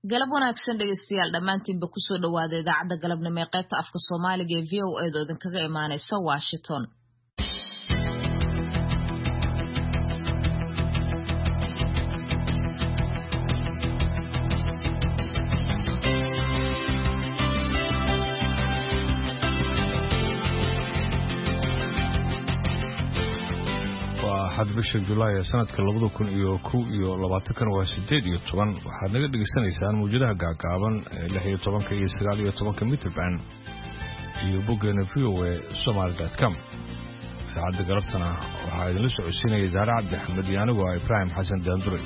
galab wanaagsan dhegeystayaal dhammaantiinba ku soo dhawaada idaacadda galabnimo ee qaybta afka Soomaaliga ee VOA oo idinkaga imaanaysa Washington. حد بشر جولاي سنة كلبضو كن يو لبعتكن واسديد يطبعا وحد نقدر نستنى موجودة قاعدة اللي هي طبعا كي يسرالي طبعا كمية بعن يبقى نفيو وسومال.com عاد قربتنا وحد لسه عشنا يزار عبد الحمد يانو وإبراهيم حسن دندري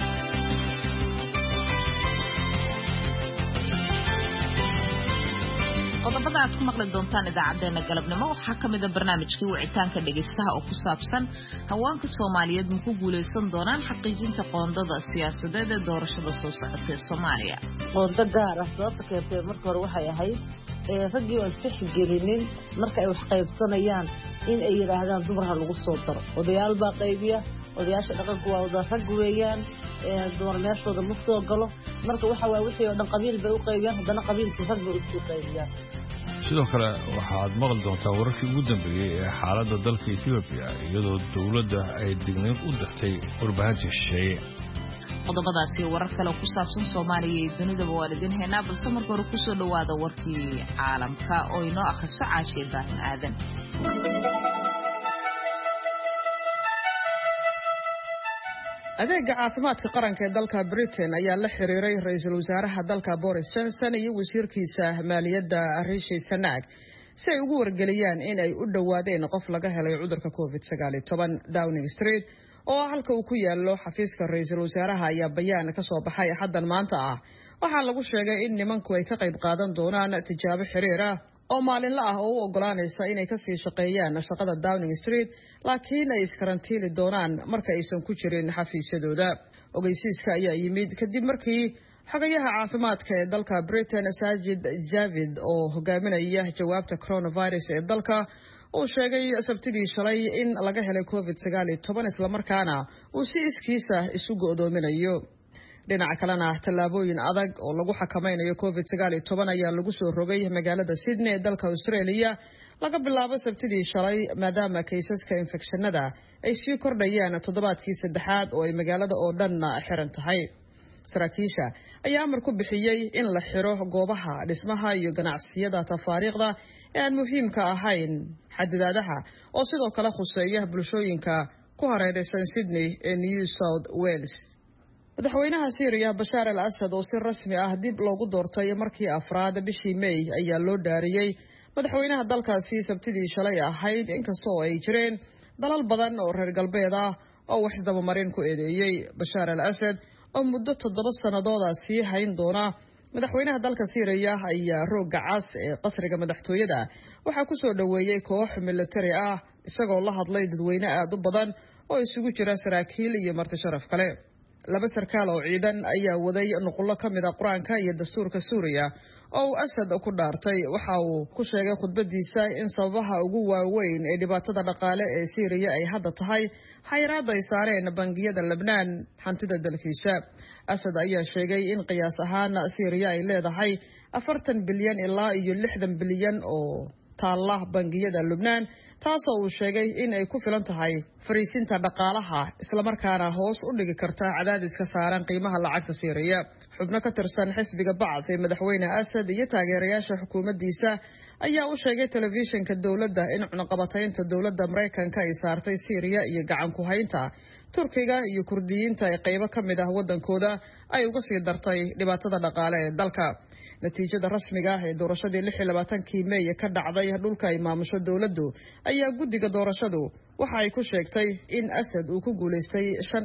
qodobada aad ku maqli doontaan idaacadeena galabnimo waxa kamid ah barnaamijkii wicitaanka dhageystaha oo ku saabsan haweenka Soomaaliyeed ma ku guuleysan doonaan xaqiijinta qoondada siyaasadeed ee doorashada soo socota ee Soomaaliya. qoonda gaar ah sababta keentay marka hore waxay ahayd ragii oo tixgelinin marka ay wax qaybsanayaan in ay yiraahdaan dumarha lagu soo daro odayaal baa qaybiya odayaasha dhaqanku waa wada rag weeyaan dumar meeshooda ma soo galo marka waxa waa wixii oo dhan qabiil bay u qaybiyaan haddana qabiilkii rag bay u qaybiyaan sidoo kale waxaad maqli doontaa wararkii ugu dambeeyay ee xaaladda dalka Ethiopia iyadoo dawladda ay digniin u dirtay warbaahinta shisheeye qodobadaasi warar kale ku saabsan Soomaaliya iyo dunida waalidiin heena balse marka hore ku soo dhawaada warkii caalamka oo inoo akhriso Caashe Ibrahim Aadan adeega caafimaadka qaranka ee dalka Britain ayaa la xiriiray ra'iisul wasaaraha dalka Boris Johnson iyo wasiirkiisa maaliyadda Rishi Sunak si ay ugu wargeliyaan in ay u dhawaadeen qof laga helay cudurka COVID-19 Downing Street oo halka uu ku yaalo xafiiska ra'iisul wasaaraha ayaa bayaan ka soo baxay xaddan maanta ah waxaa lagu sheegay in nimanku ay ka qayb qaadan doonaan tijaabo xiriir ah oo maalinle ah oo u ogolaanaysa inay ka sii shaqeeyaan shaqada Downing Street laakiin ay iskarantiili doonaan marka aysan ku jirin xafiisyadooda ogeysiiska ayaa yimid kadib markii xogayaha caafimaadka ee dalka Britain Sajid Javid oo hogaaminaya jawaabta coronavirus ee dalka uu sheegay sabtidii shalay in laga helay COVID-19 isla markaana uu si iskiisa isu go'doominayo dhinaca kalena tallaabooyin adag oo lagu xakameynayo COVID-19 ayaa lagu soo rogay magaalada Sydney ee dalka Australia laga bilaabo sabtidii shalay maadaama kaysaska infekshanada ay sii kordhayaan toddobaadkii saddexaad oo ay magaalada oo dhan xiran tahay saraakiisha ayaa amar ku bixiyay in la xiro goobaha dhismaha iyo ganacsiyada tafaariiqda ee aan muhiimka ahayn xadidaadaha oo sidoo kale khuseeya bulshooyinka ku hareeraysan Sydney ee New South Wales madaxweynaha Syria Bashar al-Assad oo si rasmi ah dib loogu doortay markii afraad bishii May ayaa loo dhaariyay madaxweynaha dalkaasi sabtidii shalay ahayd inkastoo ay jireen dalal badan oo reer galbeed ah oo wax dabamarin ku eedeeyay Bashar al-Assad oo muddo 7 sanadood sii hayn doona madaxweynaha dalka Syria ayaa rooga cas ee qasriga madaxtooyada waxa ku soo dhaweeyay koox military ah isagoo la hadlay dadweyne aad u badan oo isugu jira saraakiil iyo marti sharaf kale laba sarkaal oo ciidan ayaa waday nuqullo kamid ah Quraanka iyo dastuurka Suuriya oo Assad ku dhaartay waxa uu ku sheegay khudbadiisa in sababaha ugu waaweyn ee dhibaatada dhaqaale ee Syria ay hadda tahay xayiraad ay saareen bangiyada Lebanon hantida dalkiisa Assad ayaa sheegay in qiyaas ahaan Syria ay leedahay 40 bilyan ilaa iyo 60 bilyan oo taala bangiyada Lebanon taasoo uu sheegay in ay ku filan tahay fariisinta dhaqaalaha isla markaana hoos u dhigi karta cadaadiska saaran qiimaha lacagta Syria xubno ka tirsan xisbiga Bacth ee madaxweyne Assad iyo taageerayaasha xukuumaddiisa ayaa u sheegay telefishinka dawladda in cunaqabataynta dawladda Mareykanka ay saartay Syria iyo gacan ku haynta Turkiga iyo Kurdiyiinta ee qaybo kamid ah wadankooda ay uga sii dartay dhibaatada dhaqaale ee dalka natiijada rasmiga ah ee doorashadii 26 May ka dhacday dhulka ay maamusho dawladdu ayaa guddiga doorashadu waxa ay ku sheegtay in Assad uu ku guuleystay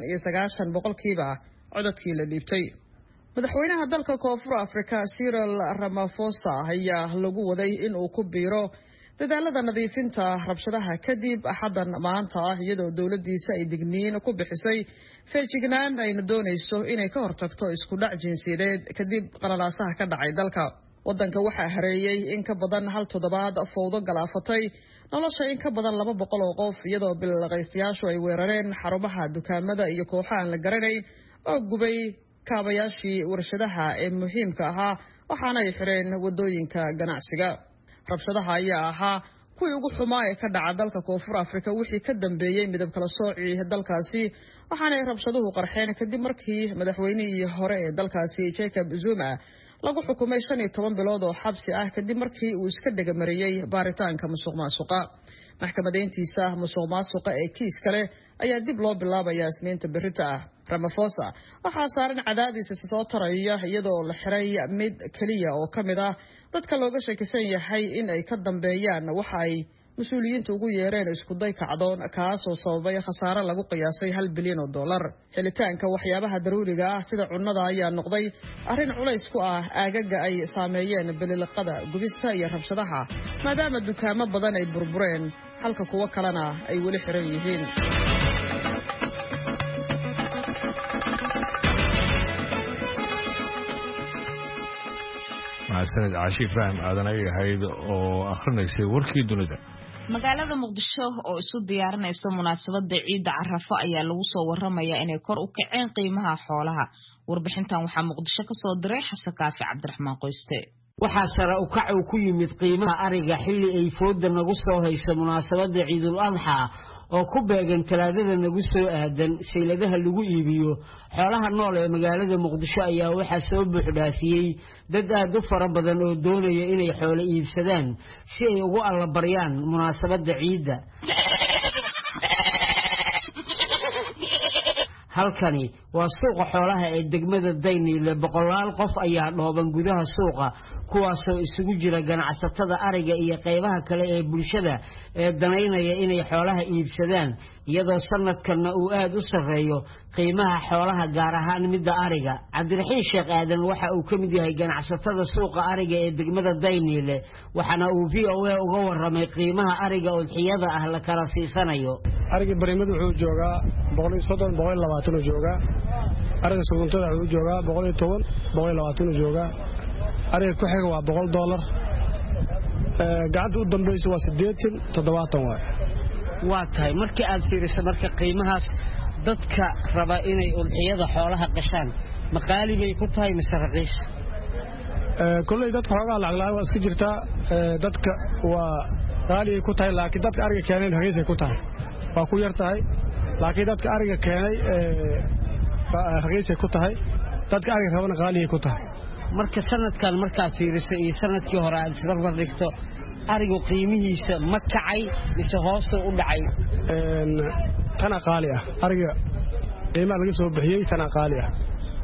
95% codadkii la dhiibtay madaxweynaha dalka Koonfur Afrika Cyril Ramaphosa ayaa lagu waday in uu ku biiro dadaalada nadiifinta rabshadaha kadib axadan maanta ah iyadoo dawladdiisa ay digniin ku bixisay feejignaan ayna doonayso inay ka hortagto isku dhac jinsiyadeed kadib qalalaasaha ka dhacay dalka wadanka waxaa hareeyay in ka badan hal toddobaad fowdo galaafatay nolosha in ka badan 200 oo qof iyadoo bilaqaystayaashu ay weerareen xarumaha dukaamada iyo kooxaha aan la garanayn oo gubay kaabayaashii warshadaha ee muhiimka ahaa waxaana ay xireen wadooyinka ganacsiga. rabshadaha ayaa ahaa kuwii ugu xumaa ee ka dhaca dalka Koonfur Afrika wixii ka dambeeyay midab kala soocii dalkaasi, waxaana ay rabshaduhu qarxeen kadib markii madaxweynihii hore ee dalkaasi Jacob Zuma lagu xukumay 15 bilood oo xabsi ah kadib markii uu iska dhagamariyay baaritaanka musuqmaasuqa. maxkamadeyntiisa musuqmaasuqa ee kiis kale ayaa dib loo bilaabayaa Isniinta berrito ah. Ramaphosa waxaa saaran cadaadis soo taraya iyadoo la xiray mid kaliya oo kamid ah dadka looga shakisan yahay in ay ka dambeeyaan waxa ay mas'uuliyiintu ugu yeereen isku day kacdoon kaasoo sababay khasaare lagu qiyaasay $1 bilyan. Helitaanka waxyaabaha daruuriga ah sida cunnada ayaa noqday arrin culays ku ah aagaga ay saameeyeen bililiqada, gubista iyo rabshadaha, maadaama dukaamo badan ay burbureen halka kuwa kalena ay weli xiran yihiin. sanad caashi Ibrahim aadan ay ahayd oo akhrineysay warkii dunida. magaalada Muqdisho oo isu diyaarinaysa munaasabada Ciida Carafo ayaa lagu soo waramayaa inay kor u kaceen qiimaha xoolaha. warbixintan waxaa Muqdisho ka soo diray Xasan Kaafi Cabdiraxmaan Qoyste. waxaa sare u kac ku yimid qiimaha ariga xilli ay fooda nagu soo hayso munaasabada Ciidul Adha oo ku beegan talaadada nagu soo aadan seyladaha lagu iibiyo xoolaha nool ee magaalada Muqdisho ayaa waxa soo buuxdaafiyay dad aad u fara badan oo doonaya inay xoolo iibsadaan si ay ugu alla baryaan munaasabada ciida. halkani waa suuqa xoolaha ee degmada Daynile. boqolaal qof ayaa dhooban gudaha suuqa kuwaasoo isugu jira ganacsatada ariga iyo qaybaha kale ee bulshada ee danaynaya inay xoolaha iibsadaan, iyadoo sanadkanna uu aad u sareeyo qiimaha xoolaha gaar ahaan midda ariga. Cabdiraxiin Sheekh Aadan waxa uu ka mid yahay ganacsatada suuqa ariga ee degmada Daynile, waxaana uu VOA uga waramay qiimaha ariga udxiyada ah la kala siisanayo. ariga barimadu wuxuu joogaa 130 120 joogaa, ariga suguntada wuxuu joogaa 110 120 joogaa, ariga ku xiga waa $100, gacanta u dambaysa waa 80 70 waay. waa tahay markii aad fiiriso marka qiimahaas dadka raba inay udxiyada xoolaha qashaan maqaali bay ku tahay mise raqiis? kulay dadka xoogaa lacag la'aan waa iska jirtaa, dadka waa qaali ku tahay, laakiin dadka ariga keenay raqiis ay ku tahay waa ku yar tahay, laakiin dadka ariga keenay raqiis ay ku tahay, dadka ariga rabana qaali ay ku tahay. marka sanadkan markaad fiiriso iyo sanadkii hore aad isbarbar dhigto arigu qiimihiisa ma kacay mise hoos u dhacay? tana qaali ah, ariga qiimaha laga soo bixiyay tana qaali ah.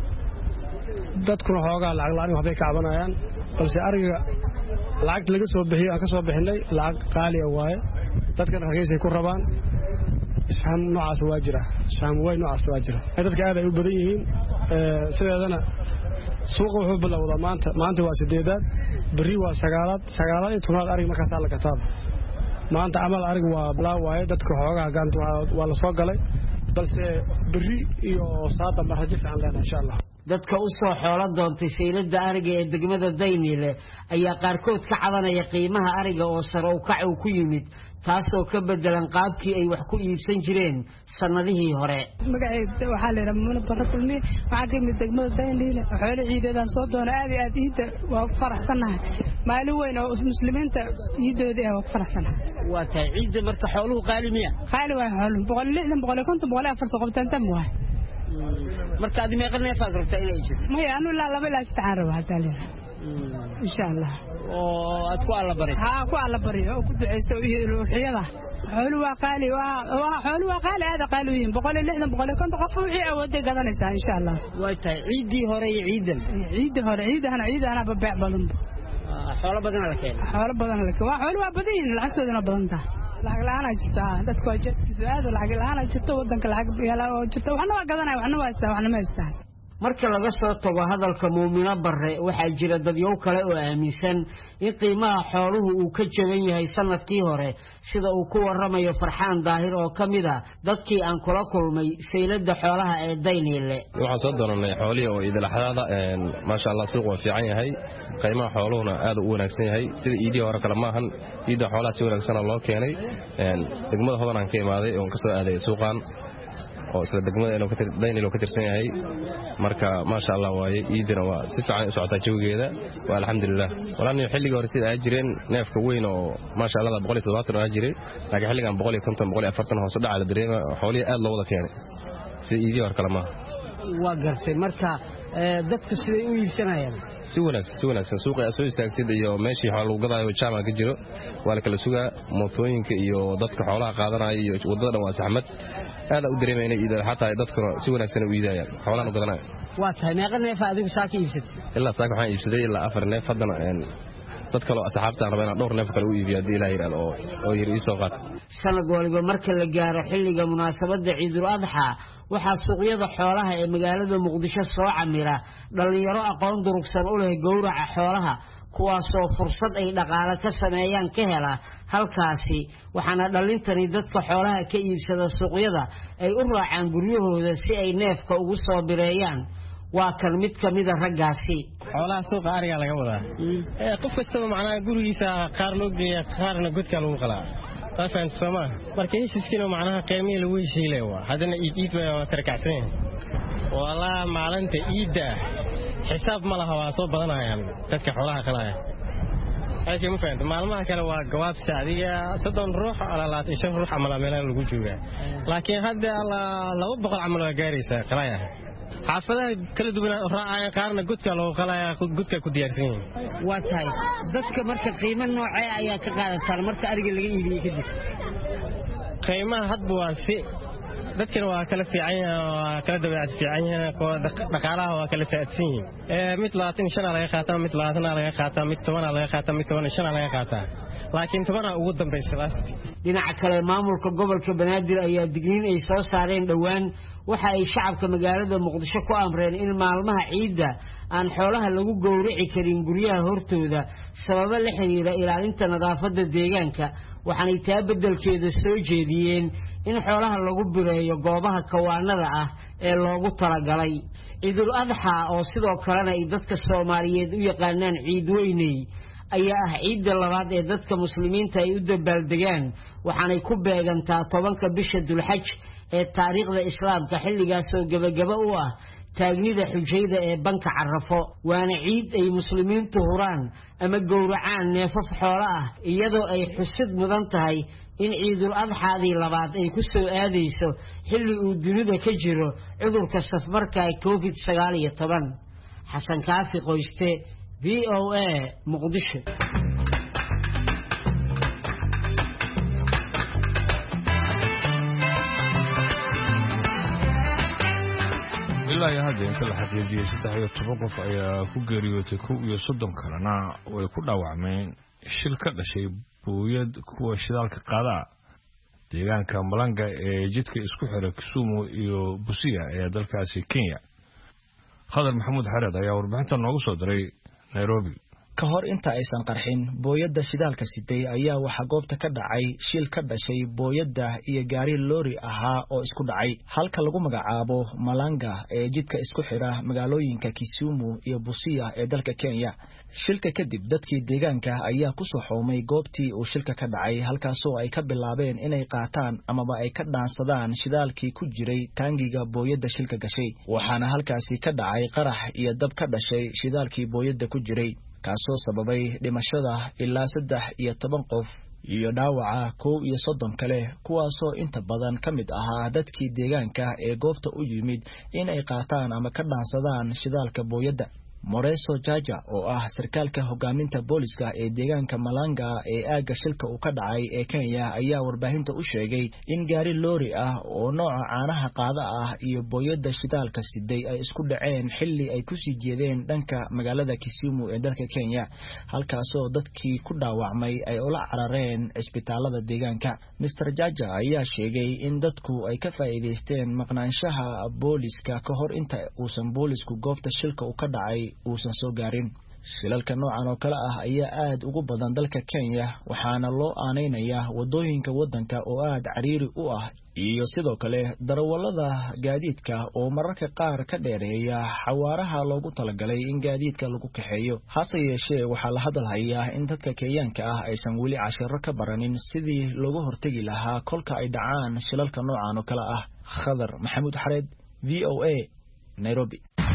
dadkuna xoogaa lacag la'aan waxbay ka cabanayaan, balse ariga lacag laga soo bixiyay aan ka soo bixinay lacag qaali ah waaye, dadkana raqiis ay ku rabaan. isfaham noocaas waa jira, isfaham way noocaas waa jira, dadka aad ay u badan yihiin. sideedana suuqa wuxuu bilowdaa maanta waa 8aad, bari waa 9aad iyo 10aad ariga markaas la gataa. maanta amal ariga waa bilaa waaye, dadka xoogaa gacanta waa la soo galay, balse bari iyo saada ma rajo fiican leena insha Allah. dadka u soo xoolo doontay seylada ariga ee degmada Daynile ayaa qaarkood ka cabanaya qiimaha ariga oo sare u kac ku yimid, taasoo ka bedelan qaabkii ay wax ku iibsan jireen sanadihii hore. magacayda waxaa la yiraahdaa Muuna Barakulmi, waxaa ka mid degmada Daynile. xoolo ciidadan soo doona aad iyo aad iida waa ku faraxsanahay, maalin weyn oo muslimiinta ciidooda waa ku faraxsanahay. waa tahay ciida marka xooluhu qaali miya? qaali waa xooluhu 160 150 140 qobtaan tam waa. marka aad meeqa neef aad rabtaa inay jirto? maya anu la 2 ilaa 3 rabo hadda leeyahay insha Allah. oo aad ku alla bariso? haa ku alla bariyo oo ku duceysto ruuxiyada. xooluhu waa qaali, xooluhu waa qaali, aad qaali weyn 160 150 qof wixii awooday gadanaysaa insha Allah. way tahay ciidii hore iyo ciidana babeec badan. xoolo badan la keenay. xoolo badan la keenay. xoolo waa badan, lacagtoodana badan tahay. lacag la'aan jirta, dadku waa jirto lacag la'aan jirto, wadanka lacag yala oo jirto, waxna waa gadanay, waxna waa istaa, waxna ma istaa. marka laga soo tago hadalka Muumina Barre waxaa jira dadyow kale oo aaminsan in qiimaha xooluhu uu ka jaban yahay sanadkii hore, sida uu ku waramayo Farxaan Daahir oo kamid ah dadkii aan kula kulmay seylada xoolaha ee Daynile. waxaan soo doonay xoolihi oo idilxadaada ma sha Allah suuq waa fiican yahay, qiimaha xooluhuna aad u wanaagsan yahay, sida iidii hore kala maahan. iida xoolaha si wanaagsan loo keenay, degmada Hodan aan ka imaaday oo ka soo aaday suuqan oo isla degmada daynilo ka tirsan yahay marka maasha Allah waaye iidina waa si fiican u socotaa jawigeeda waa alxamdulillah walaal xilliga hore sida ay jireen neefka weyn oo maasha Allah 170 oo jiray laakiin xilligan 150 140 hoos u dhaca la dareema xoolihi aad loo wada keenay si iidii hor kala ma waa gartay marka dadku siday u iibsanayaan si wanaagsan suuqa soo istaagtid iyo meeshii xoolo lagu gadaayo jaama ka jiro waa la kala sugaa mootooyinka iyo dadka xoolaha qaadanaya iyo wadada dhan waa saxmad aad u dareemayna iida xataa dadkuna si wanaagsan u iidayaan xoolaha u gadanaya waa tahay meeqa neef adigu saaka iibsatay ilaa saaka waxaan iibsaday ilaa 4 neef haddana dad kale asxaabta rabaan dhowr neef kale u iibiyo hadii ilaahay yiraahdo oo yiri soo qaad sanad waliba marka la gaaro xilliga munaasabada Ciidul Adha waxaa suuqyada xoolaha ee magaalada Muqdisho soo camira dhalinyaro aqoon durugsan u leh gowraca xoolaha kuwaasoo fursad ay dhaqaale ka sameeyaan ka hela halkaasi waxaana dhalintani dadka xoolaha ka iibsada suuqyada ay u raacaan guryahooda si ay neefka ugu soo bireeyaan waa kan mid kamid ah raggaasi xoolaha suuqa ariga laga wadaa qof kasta macnaha gurigiisa qaar loo geeyaa qaarna godka lagu qalaa taasaan Soomaa marka heshiiskiina macnaha qiimihii lagu heshiilay waa hadana iid waa tarkacsan wala maalinta iida xisaab ma laha waa soo badanayaan dadka xoolaha qalaya ay ma fahanto maalmaha kale waa gawaabta adiga 30 ruux ala 25 ruux amal meelan lagu joogaa laakiin hadda 200 amal waa gaaraysa qalaya xaafadaha kala duwan raacay qaarna godka loo qalaya godka ku diyaarsan yihiin waa tahay dadka marka qiimo noocay ayaa ka qaadataan marka ariga laga iibiyo kadib qiimaha hadba waa si dadkana waa kala fiican waa kala dabeecad fiican dhaqaalaha waa kala faadsan yihiin mid 25 laga qaataa mid 20 laga qaataa mid 10 laga qaataa mid 15 laga qaataa laakiin 10 ugu dambaysa dhinaca kale maamulka gobolka Banaadir ayaa digniin ay soo saareen dhawaan waxa ay shacabka magaalada Muqdisho ku amreen in maalmaha ciida aan xoolaha lagu gowraci karin guryaha hortooda sabab la xiriira ilaalinta nadaafadda deegaanka waxaanay taa beddelkeeda soo jeediyeen in xoolaha lagu bireeyo goobaha kawaanada ah ee loogu talagalay Ciidul Adha oo sidoo kalena ay dadka Soomaaliyeed u yaqaanaan ciid weynay ayaa ah ciidda labaad ee dadka muslimiinta ay u dabaaldegaan waxaanay ku beegantaa 10ka bisha Dulxaj ee taariikhda islaamka xilligaas oo gabagaba u ah taagnida xujayda ee banka Carafo waana ciid ay muslimiintu huraan ama gowracaan neefaf xoolo ah iyadoo ay xusid mudan tahay in Ciidul Adhaadii labaad ay ku soo aadayso xilli uu dunida ka jiro cudurka safmarka COVID-19 Xasan Kaafi Qoyste VOA Muqdisho ilaa hadda inta la xaqiijiyay 13 qof ayaa ku geeriyootay 30 kalena way ku dhaawacmeen shil ka dhashay booyad kuwa shidaalka qaada deegaanka Malanga ee jidka isku xira Kisumu iyo Busia ee dalkaasi Kenya Khadar Maxamuud Xareed ayaa warbixinta noogu soo diray Nairobi ka hor inta aysan qarxin booyadda shidaalka siday ayaa waxa goobta ka dhacay shil ka dhashay booyadda iyo gaari loori ahaa oo isku dhacay halka lagu magacaabo Malanga ee jidka isku xira magaalooyinka Kisumu iyo Busia ee dalka Kenya shilka kadib dadkii deegaanka ayaa ku soo xoomay goobtii uu shilka ka dhacay halkaas oo ay ka bilaabeen inay qaataan amaba ay ka dhaansadaan shidaalkii ku jiray taangiga booyadda shilka gashay waxaana halkaasi ka dhacay qarax iyo dab ka dhashay shidaalkii booyadda ku jiray kaasoo sababay dhimashada ilaa 13 qof iyo dhaawaca 30 kale kuwaasoo inta badan ka mid ahaa dadkii deegaanka ee goobta u yimid in ay qaataan ama ka dhaansadaan shidaalka booyadda Moreso Jaja oo ah sarkaalka hogaaminta booliska ee deegaanka Malanga ee aaga shilka uu ka dhacay ee Kenya ayaa warbaahinta u sheegay in gaari loori ah oo nooca caanaha qaada ah iyo booyadda shidaalka siday ay isku dhaceen xilli ay ku sii jeedeen dhanka magaalada Kisumu ee dalka Kenya halkaas oo dadkii ku dhaawacmay ay ula carareen isbitaalada deegaanka Mr Jaja ayaa sheegay in dadku ay ka faa'iideysteen maqnaanshaha booliska ka hor inta uusan boolisku goobta shilka uu ka dhacay uusan soo gaarin shilalka noocan oo kale ah ayaa aad ugu badan dalka Kenya waxaana loo aaneynayaa wadooyinka wadanka oo aad cariiri u ah iyo sidoo kale darawalada gaadiidka oo mararka qaar ka dheereeya xawaaraha loogu talagalay in gaadiidka lagu kaxeeyo hase yeeshee waxaa la hadalhayaa in dadka Kenyaanka ah aysan weli casharo ka baranin sidii looga hortagi lahaa kolka ay dhacaan shilalka noocan oo kale ah Khadar Maxamuud Xareed VOA Nairobi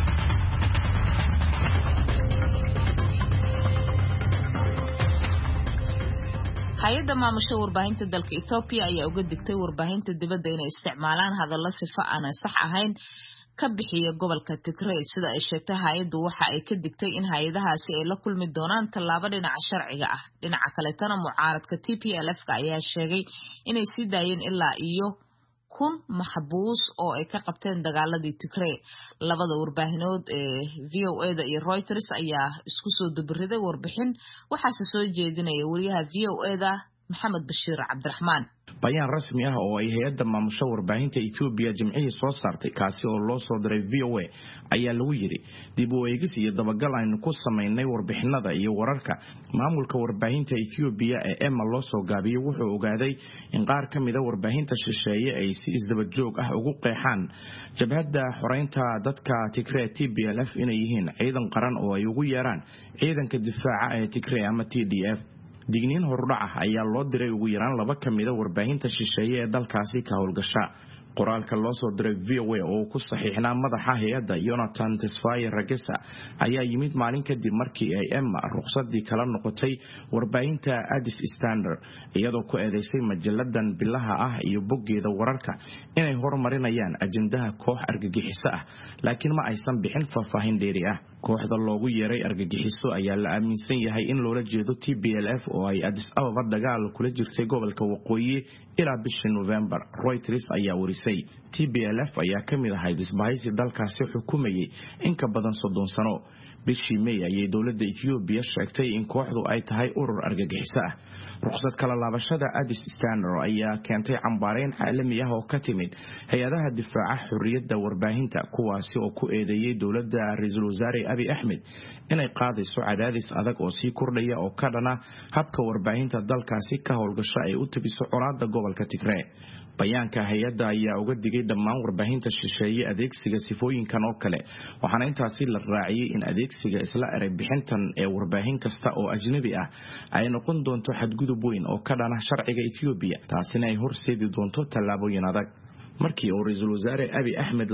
hay'adda maamusha warbaahinta dalka Ethiopia ayaa uga digtay warbaahinta dibadda inay isticmaalaan hadallo sifo aan sax ahayn ka bixiya gobolka Tigray sida ay sheegtay hay'addu waxa ay ka digtay in hay'adahaasi ay la kulmi doonaan tallaabo dhinaca sharciga ah dhinaca kale tan mucaaradka TPLF-ka ayaa sheegay inay sii daayeen ilaa iyo 1,000 maxbuus oo ay ka qabteen dagaaladii Tigray labada warbaahinood ee VOA-da iyo Reuters ayaa isku soo dubariday warbixin waxaase soo jeedinaya wariyaha VOA-da Maxamed Bashiir Cabdiraxmaan bayaan rasmi ah oo ay hay'adda maamusha warbaahinta Ethiopia jimcihii soo saartay kaasi oo loo soo diray VOA ayaa lagu yiri dib u eegis iyo dabagal aynu ku sameynay warbixinada iyo wararka maamulka warbaahinta Ethiopia ee Emma loo soo gaabiyay wuxuu ogaaday in qaar ka mid ah warbaahinta shisheeye ay si isdaba joog ah ugu qeexaan jabhadda xoreynta dadka Tigray TPLF inay yihiin ciidan qaran oo ay ugu yeeraan ciidanka difaaca ee Tigray ama TDF digniin hordhac ah ayaa loo diray ugu yaraan 2 kamid ah warbaahinta shisheeye ee dalkaasi ka howlgasha qoraalka loo soo diray VOA oo ku saxiixnaa madaxa hay'adda Jonathan Tesfaye Ragesa ayaa yimid maalin kadib markii ay Emma ruqsadii kala noqotay warbaahinta Addis Standard iyadoo ku eedeysay majalladan bilaha ah iyo boggeeda wararka inay horumarinayaan ajendaha koox argagixiso ah laakiin ma aysan bixin faahfaahin dheeri ah kooxda loogu yeeray argagixiso ayaa la aaminsan yahay in loola jeedo TPLF oo ay Addis Ababa dagaal kula jirtay gobolka waqooyi ilaa bishii November Reuters ayaa warisay TPLF ayaa ka mid ahayd isbahaysi dalkaasi xukumayay in ka badan 30 sano bishii May ayay dawladda Ethiopia sheegtay in kooxdu ay tahay urur argagixiso ah ruqsad kala laabashada Addis Standard ayaa keentay cambaareyn caalami ah oo ka timid hay'adaha difaaca xurriyadda warbaahinta kuwaasi oo ku eedeeyay dawladda Ra'iisul Wasaare Abiy Ahmed inay qaadayso cadaadis adag oo sii kordhaya oo ka dhana habka warbaahinta dalkaasi ka howlgasha ay u tabiso colaadda gobolka Tigray bayaanka hay'adda ayaa uga digay dhammaan warbaahinta shisheeye adeegsiga sifooyinkan oo kale waxaana intaasi la raaciyay in adeegsiga isla eray bixintan ee warbaahin kasta oo ajnabi ah ay noqon doonto xadgudub weyn oo ka dhana sharciga Ethiopia taasina ay horseedi doonto tallaabooyin adag markii uu Ra'iisul Wasaare Abiy Ahmed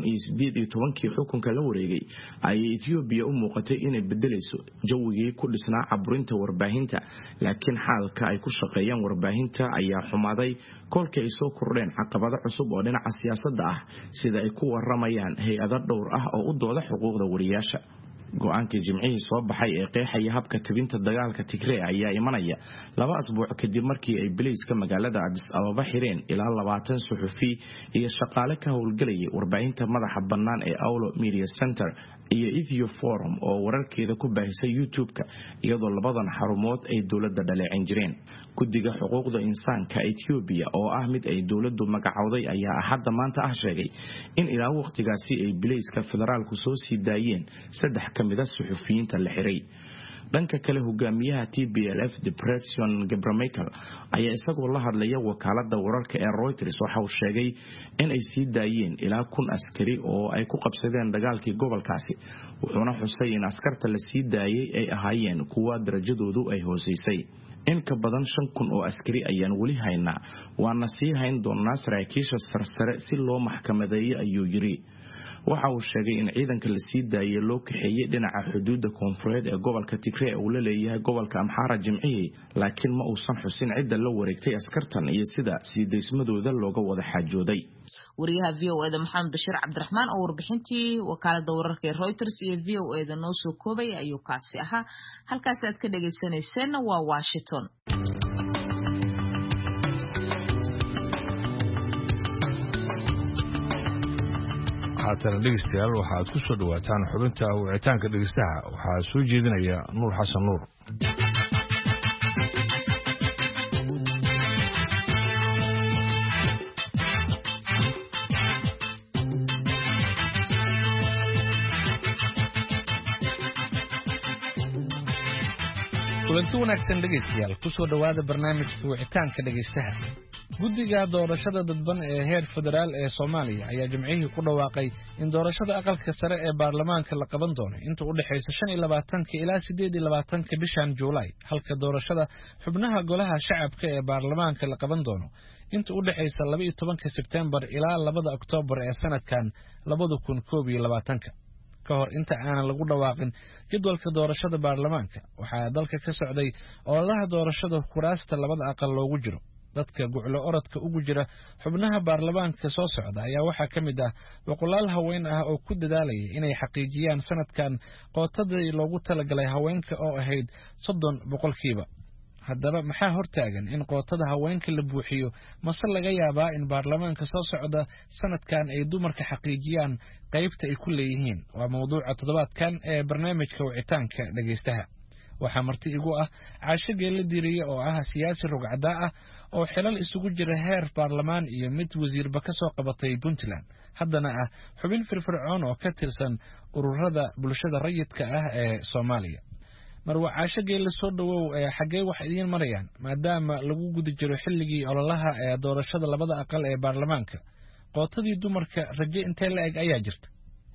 2018 xukunka la wareegay ay Ethiopia u muuqatay inay bedelayso jawigii ku dhisnaa caburinta warbaahinta laakiin xaalka ay ku shaqeeyaan warbaahinta ayaa xumaaday kolkii ay soo kordheen caqabado cusub oo dhinaca siyaasadda ah sida ay ku waramayaan hay'ado dhowr ah oo u dooda xuquuqda wariyaasha go'aankii jimcihii soo baxay ee qeexaya habka tabinta dagaalka Tigray ayaa imanaya 2 asbuuc kadib markii ay biliiska magaalada Addis Ababa xireen ilaa 20 suxufi iyo shaqaale ka howlgalaya warbaahinta madaxa bannaan ee Awlo Media Center iyo Ethio Forum oo wararkeeda ku baahisay YouTube-ka iyadoo labadan xarumood ay dawladda dhaleecin jireen guddiga xuquuqda insaanka Ethiopia oo ah mid ay dawladdu magacowday ayaa hadda maanta sheegay in ilaa waqtigaasi ay biliiska federaalku soo sii daayeen 3 kamid ah suxufiyiinta la xiray dhanka kale hogaamiyaha TPLF Depression Gebremichael ayaa isagoo la hadlaya wakaaladda wararka ee Reuters waxa uu sheegay in ay sii daayeen ilaa 1,000 askari oo ay ku qabsadeen dagaalkii gobolkaasi wuxuuna xusay in askarta la sii daayay ay ahaayeen kuwa darajadoodu ay hooseysay in ka badan 5,000 oo askari ayaan wali haynaa waana sii hayn doonaa saraakiisha sarsare si loo maxkamadeeyo ayuu yiri waxa uu sheegay in ciidanka la sii daayay loo kaxeeyay dhinaca xuduudda koonfureed ee gobolka Tigray oo la leeyahay gobolka Amhara jimcihii laakiin ma uusan xusin cidda la wareegtay askartan iyo sida sii deysmadooda looga wada xaajooday wariyaha VOA-da Maxamed Bashiir Cabdiraxmaan oo warbixintii wakaaladda wararka ee Reuters iyo VOA-da noo soo koobay ayuu kaasi ahaa halkaas aad ka dhageysanayseen waa Washington haatan dhegeystayaal waxaad ku soo dhawaataan xubinta wicitaanka dhegeystaha waxaa soo jeedinaya Nuur Xasan Nuur kulanti wanaagsan dhegaystayaal kusoo dhowaada barnaamijka wicitaanka dhegaystaha guddiga doorashada dadban ee heer federaal ee Soomaaliya ayaa jimcihii ku dhawaaqay in doorashada aqalka sare ee baarlamaanka la qaban doono inta u dhaxaysa 25 ilaa 28 bishan Juulaay halka doorashada xubnaha golaha shacabka ee baarlamaanka la qaban doono inta u dhaxaysa 12 Sebtembar ilaa 2 Oktoobar ee sanadkan 2021 ka hor inta aan lagu dhawaaqin jadwalka doorashada baarlamaanka waxaa dalka ka socday ololaha doorashada kuraasta labada aqal loogu jiro dadka guclo orodka ugu jira xubnaha baarlamaanka soo socda ayaa waxaa ka mid ah boqolaal haween ah oo ku dadaalaya inay xaqiijiyaan sanadkan qootadii loogu talagalay haweenka oo ahayd 30%. haddaba maxaa hortaagan in qootada haweenka la buuxiyo mase laga yaabaa in baarlamaanka soo socda sanadkan ay dumarka xaqiijiyaan qaybta ay ku leeyihiin waa mawduuca toddobaadkan ee barnaamijka wicitaanka dhagaystaha waxaa marti igu ah Caasho Geelle Diiriye oo ah siyaasi rugcada ah oo xilal isugu jira heer baarlamaan iyo mid wasiirba ka soo qabatay Puntland haddana ah xubin firfircoon oo ka tirsan ururada bulshada rayidka ah ee Soomaaliya marwa Caasho Geelle soo dhawow xagee wax idin marayaan maadaama lagu guda jiro xilligii ololaha ee doorashada labada aqal ee baarlamaanka qootadii dumarka raje intee la eg ayaa jirta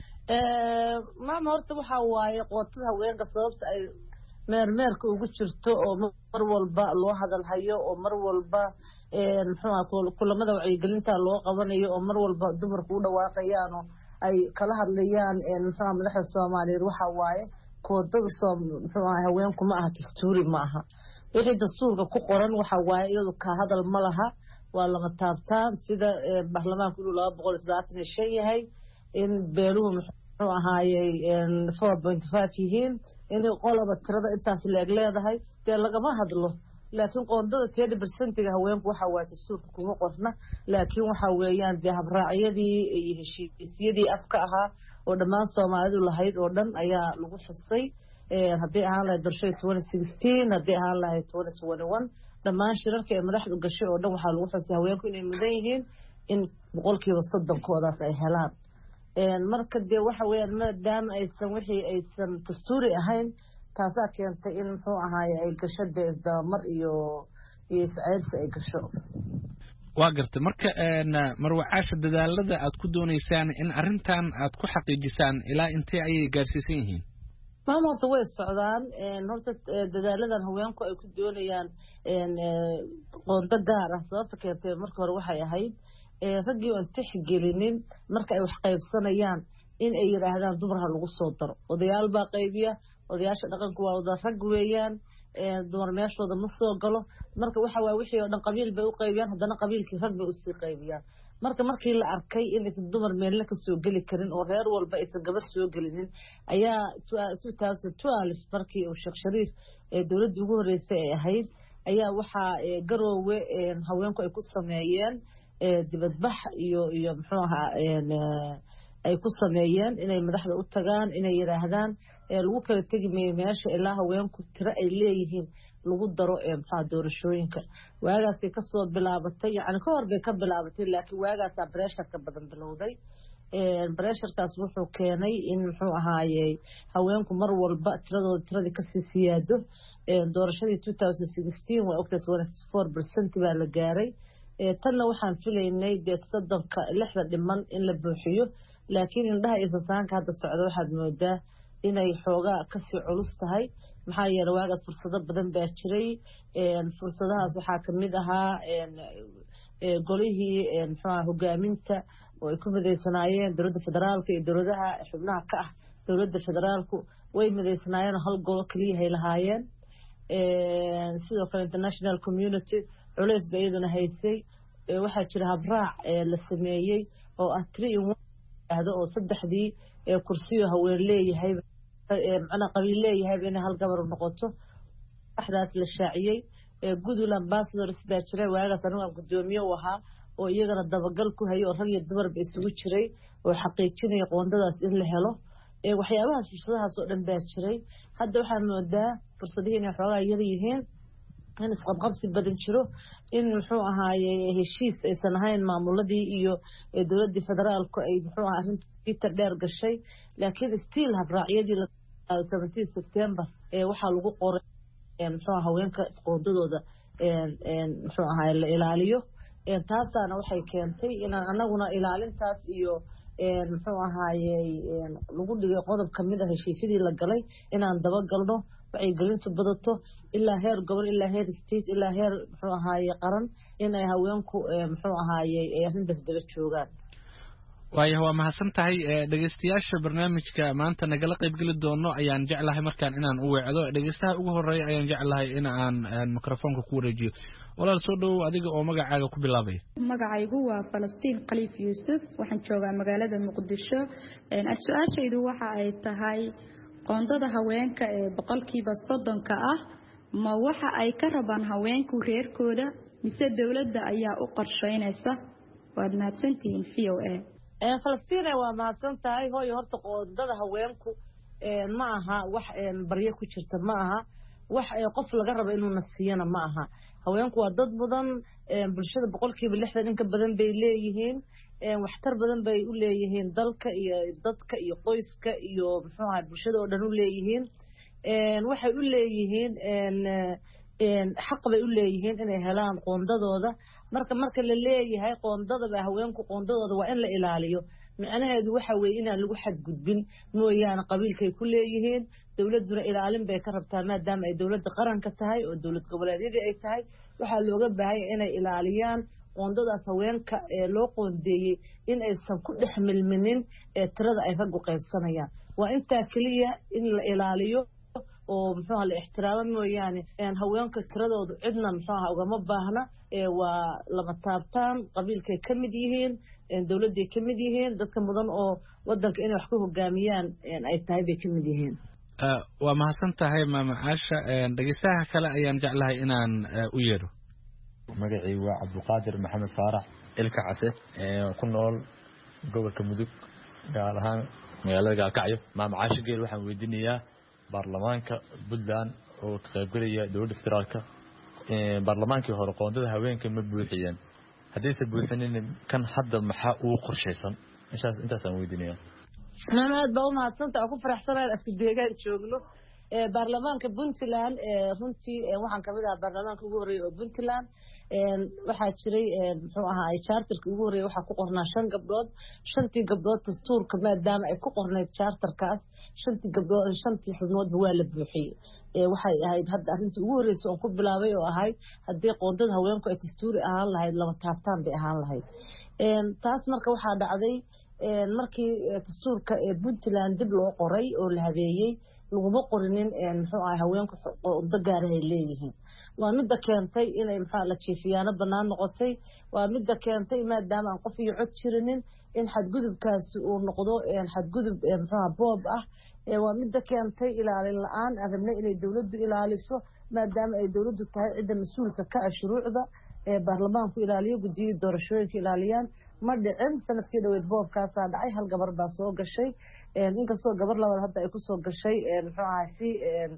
maama horta waxa waaye qootada haweenka sababta ay meermeerka ugu jirto oo mar walba loo hadal hayo oo mar walba kulamada wacyigelinta loo qabanayo oo mar walba dumarku u dhawaaqayaan oo ay kala hadlayaan madaxda Soomaaliyeed waxa waaye koodada haweenku ma aha dastuuri ma aha wixii dastuurka ku qoran waxa waaye iyadu ka hadal ma laha waa lama taabtaan sida baarlamaanku inuu 235 yahay in beeluhu muxuu ahaayay 4.5 yihiin in qolaba tirada intaas leedahay dee lagama hadlo laakiin qoondada 30% haweenku waxa waaye dastuurka kuma qorna laakiin waxa weeyaan dee habraacyadii iyo heshiisyadii afka ahaa oo dhammaan Soomaalidu lahayd oo dhan ayaa lagu xusay haddii aan la doorashay 2016 haddii aan la 2021 dhammaan shirarka ee madaxdu gashay oo dhan waxa lagu xusay haweenku inay mudan yihiin in 30% koodaas ay helaan marka dee waxa weeyaan maadaama aysan wixii aysan dastuuri ahayn taasaa keentay in muxuu ahaay ay gasho dee damar iyo iscayrsi ay gasho waa gartay marka marwa Caasho dadaalada aad ku doonaysaan in arintan aad ku xaqiijisaan ilaa intee ay gaarsiisan yihiin maamulka way socdaan horta dadaaladan haweenku ay ku doonayaan qoonda gaar ah sababta keentay marka hore waxay ahayd raggii aan tixgelinin marka ay wax qaybsanayaan in ay yiraahdaan dumarha lagu soo daro odayaal baa qaybiya odayaasha dhaqanku waa wada rag weeyaan dumar meeshooda ma soo galo marka waxa waa wixii oo dhan qabiil bay u qaybiyaan haddana qabiilkii rag bay u sii qaybiyaan markii la arkay in aysan dumar meelna ka soo geli karin oo reer walba aysan gabar soo gelinin ayaa 2012 markii uu Sheekh Shariif dawladda ugu horeysay ay ahayd ayaa waxaa garoowe haweenku ay ku sameeyeen dibadbax iyo muxuu ahaa ay ku sameeyeen inay madaxda u tagaan inay yiraahdaan lagu kala tagi meesha ilaa haweenku tiro ay leeyihiin lagu daro doorashooyinka waagaas ka soo bilaabatay yani ka hor bay ka bilaabatay laakiin waagaas pressure ka badan bilowday pressure-kaas wuxuu keenay in muxuu ahaayay haweenku mar walba tiradii ka sii siyaado doorashadii 2016 waa ogtay 24% baa la gaaray tanna waxaan filaynay dee 60 dhiman in la buuxiyo laakiin indhaha isasaanka hadda socda waxaad moodaa inay xoogaa kasii culus tahay maxaa yeelay waagaas fursado badan baa jiray fursadahaas waxaa kamid ahaa golihii muxuu ahaa hogaaminta oo ay ku midaysanaayeen dowladda federaalka iyo dowladaha xubnaha ka ah dowladda federaalku way midaysanaayeen hal golo kaliya hay lahaayeen sidoo kale international community culays bay iyaduna haysay waxaa jira habraac la sameeyey oo ah 3-in-1 oo saddexdii kursiyo haween leeyahay macna qabiil leeyahay in hal gabar noqoto waxdaas la shaaciyay gudul ambassadors baa jiray waagaas anigu gudoomiye u ahaa oo iyagana dabagal ku hayo rag iyo dumar ba isugu jiray oo xaqiijinaya qoondadaas in la helo waxyaabahaas fursadahaas oo dhan baa jiray hadda waxaan moodaa fursadihiin ay xoogaa yar yihiin in isqabqabsi badan jiro in muxuu ahaayay heshiis aysan ahayn maamuladii iyo dowladda federaalku ay muxuu ahaa arrinta dheer gashay laakiin still habraacyadii 17 September waxaa lagu qoray muxuu ahaa haweenka qoondadooda muxuu ahaa la ilaaliyo taasaana waxay keentay inaan anaguna ilaalintaas iyo muxuu ahaayey lagu dhigay qodob kamid ah heshiisyadii la galay inaan dabagalno wacyigelintu badato ilaa heer gobol ilaa heer state ilaa heer muxuu ahaaye qaran in ay haweenku muxuu ahaayey arrintaas daba joogaan waayahay waa mahadsan tahay dhegeystayaasha barnaamijka maanta nagala qaybgeli doono ayaan jeclahay markaan inaan u weecdo dhegeystaha ugu horeeya ayaan jeclahay in aan mikrofoonka ku wareejiyo walaal soo dhowow adiga oo magacaaga ku bilaabay magacaygu waa Falastiin Khaliif Yuusuf waxaan joogaa magaalada Muqdisho su-aashaydu waxa ay tahay qoondada haweenka ee 30% ah ma waxa ay ka rabaan haweenku reerkooda mise dawladda ayaa u qorsheynaysa waad mahadsantihiin VOA Falastiin waa mahadsan tahay hooyo horta qoondada haweenku ma aha wax baryo ku jirta ma aha wax qof laga rabo inuu nasiyana ma aha haweenku waa dad badan bulshada 60% in ka badan bay leeyihiin waxtar badan bay u leeyihiin dalka iyo dadka iyo qoyska iyo muxuu ahaa bulshada oo dhan u leeyihiin waxay u leeyihiin xaq bay u leeyihiin inay helaan qoondadooda marka la leeyahay qoondada haweenku qoondadooda waa in la ilaaliyo macnaheedu waxa weeye inaan lagu xadgudbin mooyaane qabiilkay ku leeyihiin dawladuna ilaalin bay ka rabtaa maadaama ay dawladda qaranka tahay oo dawlad goboleedyadii ay tahay waxaa looga baahan yahay inay ilaaliyaan qoondadaas haweenka loo qoondeeyey in aysan ku dhex milminin tirada ay raggu qaybsanayaan waa intaa keliya in la ilaaliyo oo muxuu la ixtiraamo mooyaane haweenka tiradoodu cidna muxuu ugama baahna waa lama taabtaan qabiilkay ka mid yihiin dawladday ka mid yihiin dadka mudan oo wadanka inay wax ku hogaamiyaan ay tahay bay ka mid yihiin waa mahadsan tahay maama Caasha dhageystaha kale ayaan jeclahay inaan u yeero magacii waa Cabduqaadir Maxamed Faarax ilka case ku nool gobolka Mudug gaar ahaan magaalada Gaalkacyo maama Caasha geel waxaan weydiinayaa baarlamaanka Puntland oo ka qaybgalaya dawladda federaalka baarlamaankii hore qoondada haweenka ma buuxiyeen haddii ay buuxineen kan hadda maxaa uu qorsheysan intaas aan weydiinayaa aad baa u mahadsantahay ku faraxsanahay isku deegaan joogno baarlamaanka Puntland runtii waxaan kamid ahaa baarlamaanka ugu horeeyay oo Puntland waxaa jiray muxuu ahaa charterka ugu horeeyay waxa ku qornaa 5 gabdhood 5tii gabdhood dastuurka maadaama ay ku qorneed charterkaas 5tii gabdhood 5tii xubnood waa la buuxiyay waxay ahayd hadda arrintii ugu horeysay oo ku bilaabay oo ahayd haddii qoondada haweenku ay dastuuri ahaan lahayd lama taabtaan bay ahaan lahayd taas marka waxaa dhacday markii dastuurka Puntland dib loo qoray oo la habeeyay laguma qorinin muxuu ahaa haweenku qoondo gaar ah ay leeyihiin waa midda keentay inay muxuu la jiifiyaano banaan noqotay waa midda keentay maadaama aan qof iyo cod jirinin in xadgudubkaasi uu noqdo xadgudub muxuu boob ah waa midda keentay ilaalin la'aan arabna inay dawladdu ilaaliso maadaama ay dawladdu tahay cidda mas'uulka ka ah shuruucda baarlamaanku ilaaliyo guddiga doorashooyinka ilaaliyaan ma dhicin sanadkii dhaweyd boobkaasaa dhacay hal gabar baa soo gashay inkastoo gabar labaad hadda ay ku soo gashay muxuu ahaa si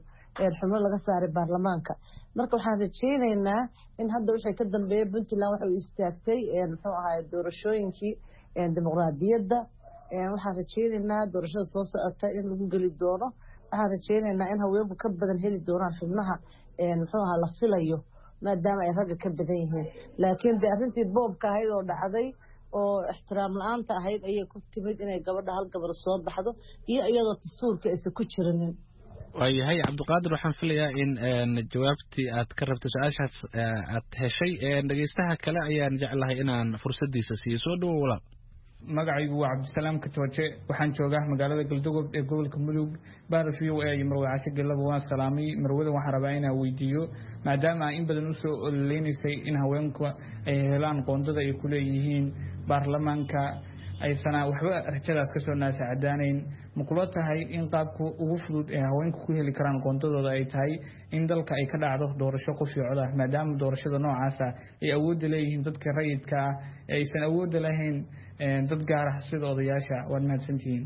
xubno laga saaray baarlamaanka marka waxaan rajaynaynaa in hadda wixii ka dambeeyay Puntland waxa uu istaagtay muxuu ahaa doorashooyinkii dimuqraadiyadda waxaan rajaynaynaa doorashada soo socota in lagu geli doono waxaan rajaynaynaa in haweenku ka badan heli doonaan xubnaha muxuu ahaa la filayo maadaama ay ragga ka badan yihiin laakiin de arrintii boobka ahayd oo dhacday oo ixtiraam la'aanta ahayd ayay ku timid inay gabadha hal gabar soo baxdo iyo iyadoo dastuurka aysan ku jirinin waayahay Cabduqaadir waxaan filayaa in jawaabtii aad ka rabtay su'aashaas aad heshay dhageystaha kale ayaan jeclahay inaan fursadiisa siiyo soo dhawow walaal magacaygu waa Cabdisalaam Katooje waxaan joogaa magaalada Galdogob ee gobolka Mudug baarashiyo ee Marwe Caashe Galabo waan salaamay marwada waxaan rabaa inaan weydiiyo maadaama in badan u soo ololeynaysay in haweenku ay helaan qoondada ay ku leeyihiin baarlamaanka aysan waxba rajadaas ka soo naasacadaanayn muqlo tahay in qaabku ugu fudud ee haweenku ku heli karaan qoondadooda ay tahay in dalka ay ka dhacdo doorasho qof iyo cod ah maadaama doorashada noocaas ah ay awood leeyihiin dadka rayidka ah aysan awood lahayn dad gaar ah sida odayaasha waad mahadsantihiin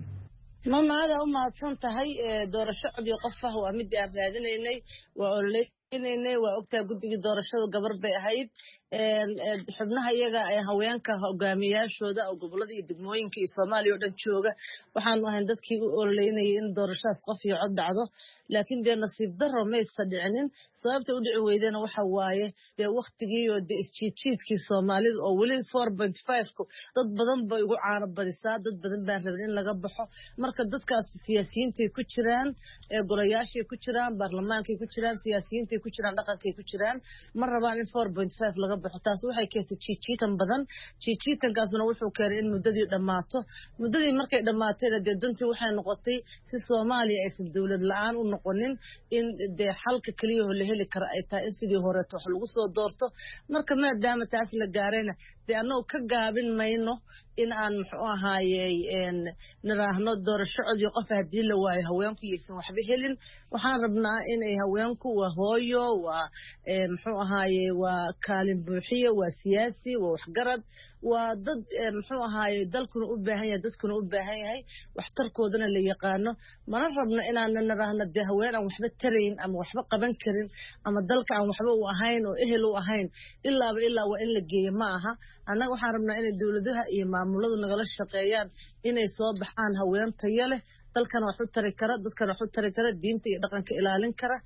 maada u mahadsan tahay doorasho cod iyo qof ah waa mid aan raadinaynay waa ololeynaynay waa ogtaa guddiga doorashada gabar bay ahayd xubnaha iyaga ee haweenka hogaamiyaashooda oo gobolada iyo degmooyinka iyo Soomaaliya oo dhan jooga waxaanu ahayn dadkii u ololeynayay in doorashadaas qof iyo cod dhacdo laakiin dee nasiib darro ma dhicinin sababta u dhici weydana waxa waaye dee waqtigii oo dee isjiidjiidkii Soomaalida oo weli 4.5 ku dad badan bay ugu caano badisaa dad badan baan rabin in laga baxo marka dadkaas siyaasiyiinta ku jiraan golayaasha ku jiraan baarlamaanka ku jiraan siyaasiyiinta ku jiraan dhaqanka ku jiraan mar rabaan in 4.5 laga baxo taas waxay keentay jiijiitan badan jiijiitankaasna wuxuu keenay in muddadii dhamaato muddadii markay dhamaatayna dee dantii waxay noqotay si Soomaaliya aysan dawlad la'aan u noqonin in dee xalka kaliya oo la heli karo ay tahay in sidii hore wax lagu soo doorto marka maadaama taas la gaarayna dee annagu ka gaabin mayno in aan muxuu ahaayey niraahno doorasho cod iyo qof haddii la waayo haweenku yeysan waxba helin waxaan rabnaa in ay haweenku waa hooyo waa muxuu ahaayey waa kaalin buuxiye waa siyaasi waa waxgarad waa dad muxuu ahaayey dalkuna u baahan yahay dadkuna u baahan yahay waxtarkoodana la yaqaano mana rabno inaan niraahno dee haween aan waxba tarayn ama waxba qaban karin ama dalka aan waxba u ahayn oo ehel u ahayn ilaa waa in la geeyo ma aha annaga waxaan rabnaa inay dawladaha iyo maamuladu nagala shaqeeyaan inay soo baxaan haween tayo leh dalkana wax u tari kara dadkana wax u tari kara diinta iyo dhaqanka ilaalin kara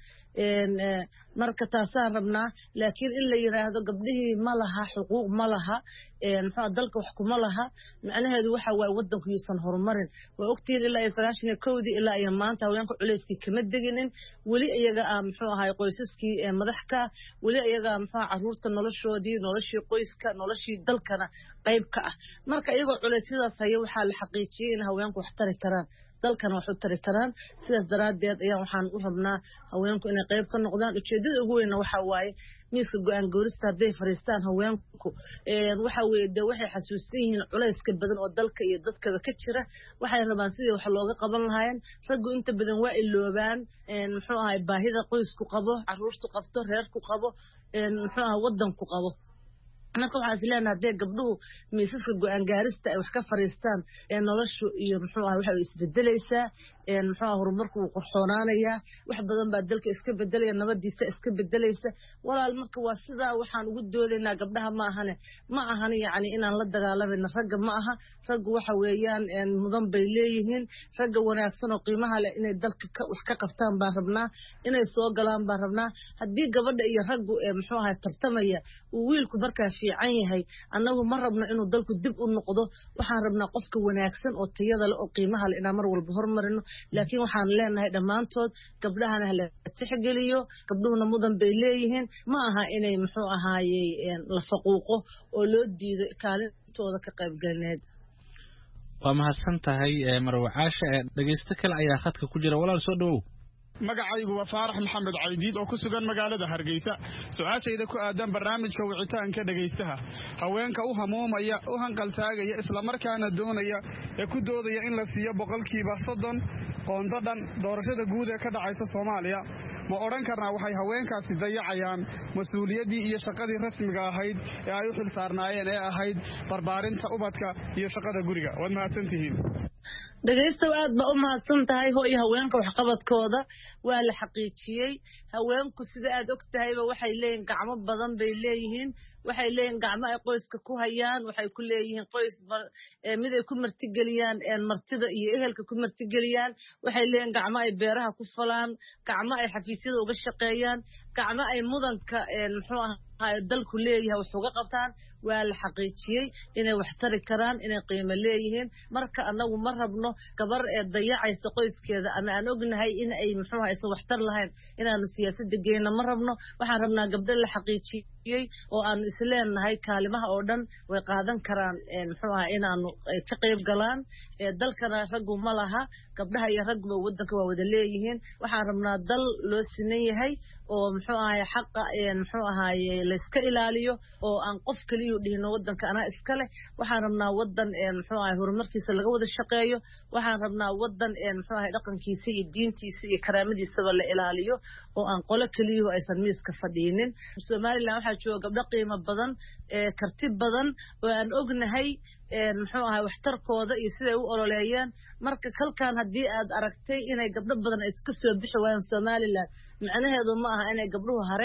marka taasaan rabnaa laakiin in la yiraahdo gabdhihii ma laha xuquuq ma laha muxuu dalka wax kuma laha macnaheedu waxa waay wadanku yuusan horumarin waa ogtiin ilaa 91 ilaa iyo maanta haweenku culayskii kama deginin weli iyaga muxuu ahaay qoysaskii madaxka weli iyaga muxuu caruurta noloshii qoyska noloshii dalkana qayb ka ah marka iyagoo culaysyadaas haya waxaa la xaqiijiyay in haweenku wax tari karaan dalkana wax u tari karaan sidaas daraadeed ayaa waxaan u rabnaa haweenku inay qayb ka noqdaan ujeedada ugu weyn waxa waaye miiska go'aan goorista haday fariistaan haweenku waxa weeye waxay xasuusin yihiin culayska badan oo dalka iyo dadkaba ka jira waxay rabaan sidii wax looga qaban lahaayeen raggu inta badan waa iloobaan muxuu ahaay baahida qoysku qabo caruurtu qabto reerku qabo muxuu ahaay wadanku qabo marka waxaan isleenahay hadee gabdhuhu miisaska go'aan gaarista ay wax ka fariistaan noloshu iyo muxuu ahaay waxa isbedelaysaa muxuu horumarku uu qorxoonaanaya wax badan baa dalka iska bedelaya nabadiisa iska bedelaysa walaal marka waa sidaa waxaan ugu doodaynaa gabdhaha ma ahan yani inaan la dagaalamayno ragga ma aha raggu waxa weeyaan mudan bay leeyihiin ragga wanaagsan oo qiimaha leh inay dalka wax ka qabtaan baan rabnaa inay soo galaan baan rabnaa haddii gabadha iyo raggu muxuu ahaay tartamaya uu wiilku markaa fiican yahay annagu ma rabno inuu dalku dib u noqdo waxaan rabnaa qofka wanaagsan oo tayada leh oo qiimaha leh inaan mar walba hormarino laakiin waxaan leenahay dhammaantood gabdhahana la tixgeliyo gabdhuhuna mudan bay leeyihiin ma aha inay muxuu ahaayey la faquuqo oo loo diido kaalintooda ka qaybgalineed waa mahadsan tahay Marwo Caasha dhageysto kale ayaa khadka ku jira walaal soo dhawow magacaygu waa Faarax Maxamed Caydiid oo ku sugan magaalada Hargeysa su'aashayda ku aadan barnaamijka wicitaanka dhageystaha haweenka u hamoomaya u hanqal taagaya isla markaana doonaya ku doodaya in la siiyo 30% qoondadan doorashada guud ee ka dhacaysa Soomaaliya ma oran karnaa waxay haweenkaasi dayacayaan mas'uuliyadii iyo shaqadii rasmiga ahayd ee ay u xil saarnaayeen ee ahayd barbaarinta ubadka iyo shaqada guriga waad mahadsantihiin dhageystow aad ba u mahadsan tahay hooyo haweenka wax qabadkooda waa la xaqiijiyay haweenku sida aad og tahayba waxay leeyihiin gacmo badan bay leeyihiin waxay leeyihiin gacmo ay qoyska ku hayaan waxay ku leeyihiin qoys mid ay ku martigeliyaan martida iyo ehelka ku martigeliyaan waxay leeyihiin gacmo ay beeraha ku falaan gacmo ay xafiisyada uga shaqeeyaan gacmo ay mudanka muxuu ahaay dalku leeyahay wax uga qabtaan waa la xaqiijiyay inay wax tari karaan inay qiimo leeyihiin marka anagu ma rabno gabar dayacaysa qoyskeeda ama aan ognahay in ay muxuu ahaay wax tar lahayn inaanu siyaasadda geeyno ma rabno waxaan rabnaa gabdho la xaqiijiyay oo aan isleenahay kaalimaha oo dhan way qaadan karaan muxuu ahaay inaanu ka qayb galaan dalkana raggu ma laha gabdhaha iyo ragba wadanka waa wada leeyihiin waxaan rabnaa dal loo sinan yahay oo muxuu ahaay xaqa muxuu ahaay la iska ilaaliyo oo aan qof kaliya dhihino wadanka ana iska leh waxaan rabnaa wadan muxuu ahaay horumarkiisa laga wada shaqeeyo waxaan rabnaa wadan muxuu ahaay dhaqankiisa iyo diintiisa iyo karaamadiisa la ilaaliyo oo aan qolo kaliya aysan miiska fadhiinin Soomaaliland waxa jooga gabdho qiimo badan karti badan oo aan ognahay muxuu ahaay waxtarkooda iyo sida ay u ololeeyaan marka kalkan hadii aad aragtay inay gabdho badan iska soo bixi waayaan Soomaaliland macnaheedu ma aha inay gabdhuhu hareen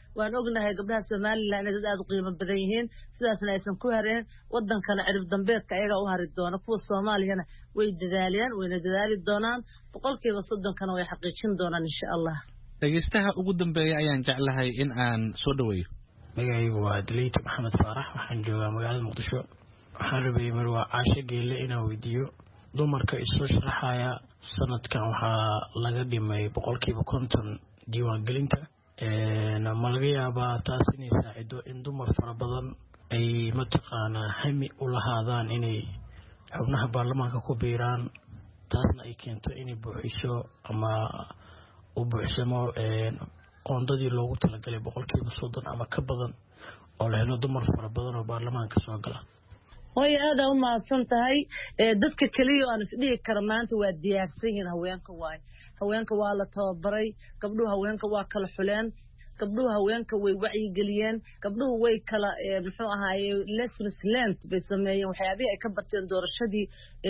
waan ognahay gabdhaha Soomaaliland inay dad aad u qiimo badan yihiin sidaasna aysan ku hareen wadankana cirib dambeedka ayaga u hari doona kuwa Soomaaliyana way dadaalayaan wayna dadaali doonaan 30% kana way xaqiijin doonaan insha Allah dhageystaha ugu dambeeya ayaan jeclahay in aan soo dhaweeyo magacaygu waa Daliit Maxamed Faarax waxaan joogaa magaalada Muqdisho waxaan rabay Marwa Caashe Geelle inaan weydiiyo dumarka isoo sharaxaya sanadkan waxaa laga dhimay 50% diiwaangelinta ma laga yaabaa taas inay saacido in dumar fara badan ay mataqaanaa hami u lahaadaan inay xubnaha baarlamaanka ku biiraan taasna ay keento inay buuxiso ama u buuxsamo qoondadii loogu talagalay 30% ama ka badan oo la helo dumar fara badan oo baarlamaanka soo gala way aad u mahadsan tahay dadka kaliya aan isdhihi kara maanta waa diyaarsan yihiin haweenka waa la tababaray gabdhuhu haweenka waa kala xuleen gabdhuhu haweenka way wacyi geliyeen gabdhuhu way kala muxuu ahaaye lessons learned bay sameeyeen waxyaabihii ay ka barteen doorashadii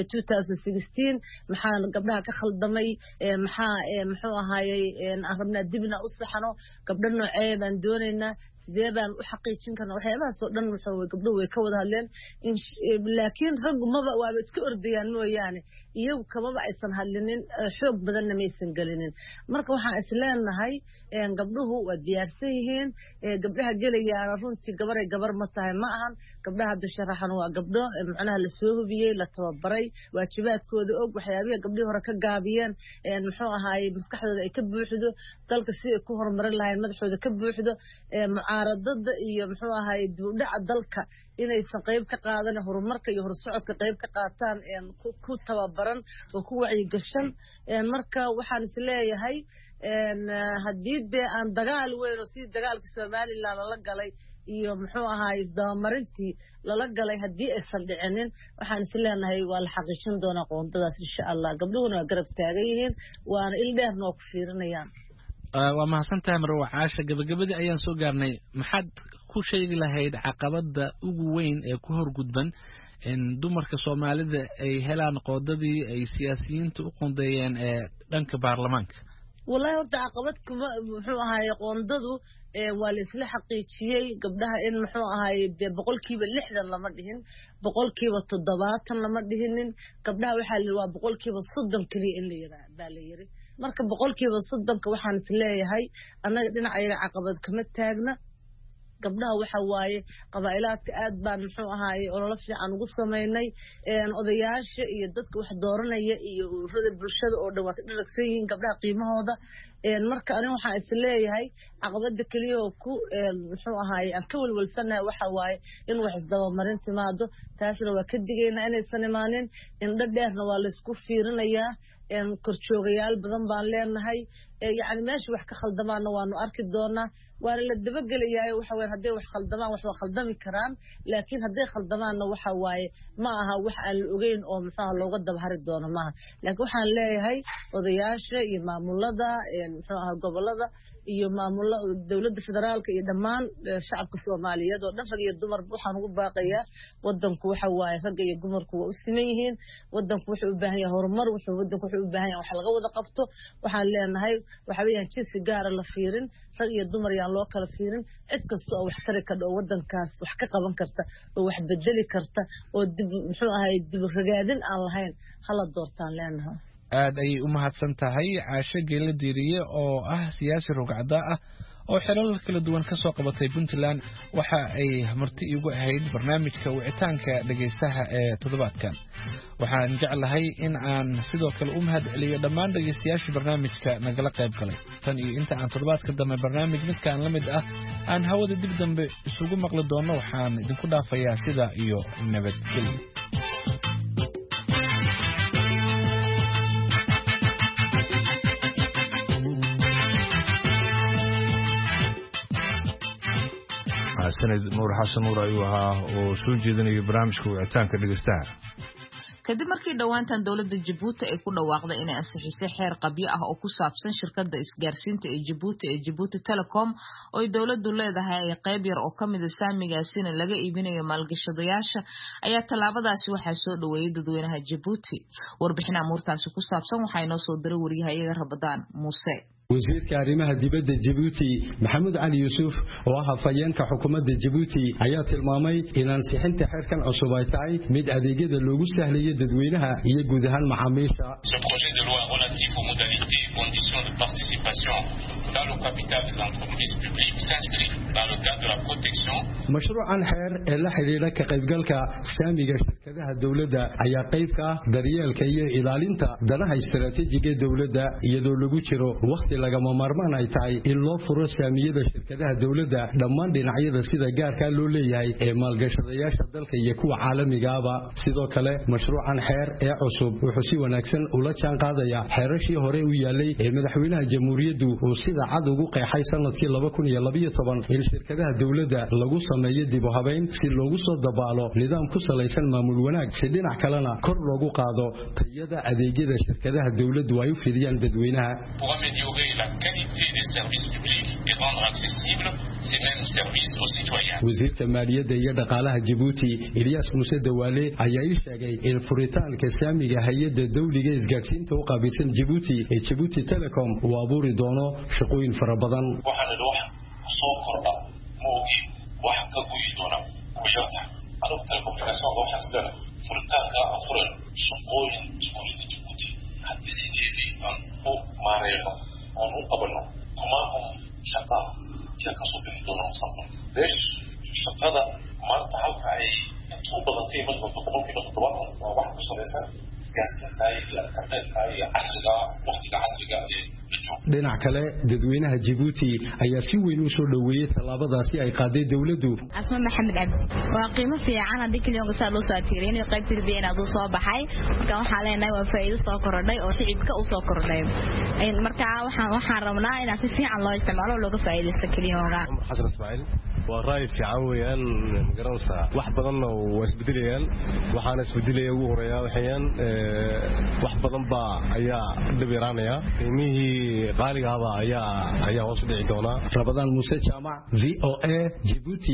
2016 maxaa gabdhaha ka khaldamay maxaa muxuu ahaaye aan rabnaa dibna u saxano gabdho noocee baan doonaynaa sidee baan u xaqiijin karnaa waxyaabahaas oo dhan gabdhuhu way ka wada hadleen laakiin raggu maba waaba iska ordayaan mooyaane iyagu kamaba aysan hadlinin xoog badanna maysan gelinin marka waxaan isleenahay gabdhuhu waa diyaarsan yihiin gabdhaha gelayaana runtii gabar ma tahay ma ahan gabdhaha hadda sharaxan waa gabdho macnaha la soo hubiyey la tababaray waajibaadkooda og waxyaabihii gabdhihii hore ka gaabiyeen muxuu ahaaye maskaxdooda ay ka buuxdo dalka si ay ku horumarin lahayn madaxooda ka buuxdo mucaaradada iyo muxuu ahaaye dibudhaca dalka inaysan qayb ka qaadan horumarka iyo horsocodka qayb ka qaataan ku tababaran oo ku wacyi gashan marka waxaan is leeyahay haddii dee aan dagaal weyn oo sidii dagaalka Soomaaliland lala galay iyo muxuu ahaaye dawamarintii lala galay haddii aysan dhicinin waxaan is leenahay waa la xaqiijin doonaa qoondadaas insha Allah gabdhuhuna waa garab taagan yihiin waana il dheerna oo ku fiirinayaan waa mahadsantahay Marwa Caashe gabagabadii ayaan soo gaarnay maxaad ku sheegi lahayd caqabada ugu weyn ee ku horgudban in dumarka Soomaalida ay helaan qoodadii ay siyaasiyiintu u qoondeeyeen ee dhanka baarlamaanka wallahi horta caqabad kuma muxuu ahaaye qoondadu waa la isla xaqiijiyay gabdhaha in muxuu ahaaye 60% lama dhihin 70% lama dhihinin gabdhaha waxa la waa 30% kaliya in la yiraahdo baa la yiri marka 30% waxaan is leeyahay anaga dhinaca caqabad kama taagna gabdhaha waxa waaye qabaa'ilaadka aad baan muxuu ahaaye olole fiican ugu sameynay odayaasha iyo dadka wax dooranaya iyo ururada bulshada oo dhan waa ka dhagsan yihiin gabdhaha qiimahooda marka aniga waxaan is leeyahay caqabada kaliya oo ku muxuu ahaaye aan ka walwalsanahay waxa waaye in wax isdabamarin timaado taasna waa ka digaynaa inaysan imaanin indho dheerna waa la isku fiirinayaa korjoogayaal badan baan leenahay yani meesha wax ka khaldamaana waanu arki doonaa waana la dabagelayaa waxa weyn haday wax khaldamaan wax waa khaldami karaan laakiin haday khaldamaanna waxa waaye ma aha wax aan la ogeyn oo muxuu looga dabahari doono maaha laakiin waxaan leeyahay odayaasha iyo maamulada muxuu gobolada iyo maamulada dawladda federaalka iyo dhammaan shacabka Soomaaliyeed oo dhan rag iyo dumar waxaan ugu baaqayaa wadanku waxa waaye rag iyo dumarku waa u siman yihiin wadanku wuxuu u baahan yahay horumar wadanku wuxuu u baahan yahay wax laga wada qabto waxaan leenahay waxa weeyaan jinsi gaar ah la fiirin rag iyo dumar yaan loo kala fiirin cid kasta oo wax tari ka dhow wadankaas wax ka qaban karta oo wax bedeli karta oo dib muxuu ahay dib ragaadin aan lahayn hala doortaan leenahay aad ay u mahadsan tahay Caashe Geelle Diiriye oo ah siyaasi rugcada ah oo xilal kala duwan ka soo qabatay Puntland waxa ay marti igu ahayd barnaamijka wicitaanka dhageystaha ee toddobaadkan waxaan jeclahay in aan sidoo kale u mahad celiyo dhammaan dhageystayaasha barnaamijka nagala qayb galay tan iyo inta aan toddobaadka dambe barnaamij midkaan la mid ah aan hawada dib dambe isugu maqli doono waxaan idinku dhaafayaa sida iyo nabadgelyo sanad nuur xasan nuur ayuu ahaa oo soo jeedinaya barnaamijka wicitaanka dhageystaha kadib markii dhowaantan dowladda Djibouti ay ku dhawaaqday inay ansixisay xeer qabyo ah oo ku saabsan shirkadda isgaarsiinta ee Djibouti Telecom oo dowladdu leedahay ay qayb yar oo kamid ah saamigaasina laga iibinayo maalgashadayaasha ayaa talaabadaasi waxaa soo dhaweeyay dadweynaha Djibouti warbixin amuurtaasi ku saabsan waxaa inoo soo diray wariyaha iyaga Rabadaan Muuse wasiirka arrimaha dibadda Djibouti Maxamed Ali Yuusuf oo ah hafayeenka xukuumadda Djibouti ayaa tilmaamay in ansixinta xeerkan cusub ay tahay mid adeegyada loogu sahlayo dadweynaha iyo guud ahaan macaamiisha. Ce projet de loi relatif aux modalités et conditions de participation dans le capital des entreprises publiques s'inscrit dans le cadre de la protection. Mashruucan xeer ee la xiriira ka qaybgalka saamiga shirkadaha dawladda ayaa qayb ka ah daryeelka iyo ilaalinta danaha istiraatiijiga dawladda iyadoo lagu jiro waqti lagama maarmaan ay tahay in loo furo saamiyada shirkadaha dawladda dhammaan dhinacyada sida gaarka loo leeyahay ee maalgashadayaasha dalka iyo kuwa caalamiga ah. Sidoo kale mashruucan xeer ee cusub wuxuu si wanaagsan ula jaan qaadaya xeerashii hore u yaalay ee madaxweynaha jamhuuriyaddu uu sida cad ugu qeexay sanadkii 2012 in shirkadaha dawladda lagu sameeyo dib u habeyn si loogu soo dabaalo nidaam ku salaysan maamul wanaag si dhinac kalena kor loogu qaado tayada adeegyada shirkadaha dawladdu ay u fidiyaan dadweynaha. La qualité des services publics et rendre accessibles ces mêmes services aux citoyens. Wasiirka maaliyadda iyo dhaqaalaha Djibouti Ilyas Muuse Dawaale ayaa ii sheegay in furitaanka saamiga hay'adda dawliga isgaarsiinta u qaabilsan Djibouti ee Djibouti Telecom uu abuuri doono shaqooyin fara badan. Waxaan wax soo kordha moogi wax ka guyi doona kuyata anuu telekomunikaasyada waxaan sidana furitaanka afuran shaqooyin Djibouti haddii sideedii aan u maareeno aan u qabano kumaankum shaqa yaa ka soo bixi doona mustaqbal deesh shaqada maanta halka ay inta u badan ka iman doonto 70% waa wax ku salaysan isgaarsiinta iyo internetka iyo casriga waqtiga casriga ee dhinac kale dadweynaha Djibouti ayaa si weyn u soo dhaweeyay talaabadaasi ay qaaday dawladdu. Asma Maxamed Abdi waa qiimo fiican hadii kaliya saa loo soo tiirinayo qaybtii beenaad uu soo baxay marka waxa leenahay waa faa'iido soo korodhay oo shicibka u soo korodhay marka waxaan rabnaa in si fiican loo isticmaalo looga faa'iideysto kaliya Xasan Ismaaciil waa raay fiican weeyaan magaranaysa wax badan oo isbedelayaan waxaana isbedelaya ugu horeeya waxayaan wax badan baa ayaa dhibiraanaya qiimihii qaaliga ah ayaa hoos u dhici doona. Rabadaan Muuse Jaamac VOA Djibouti.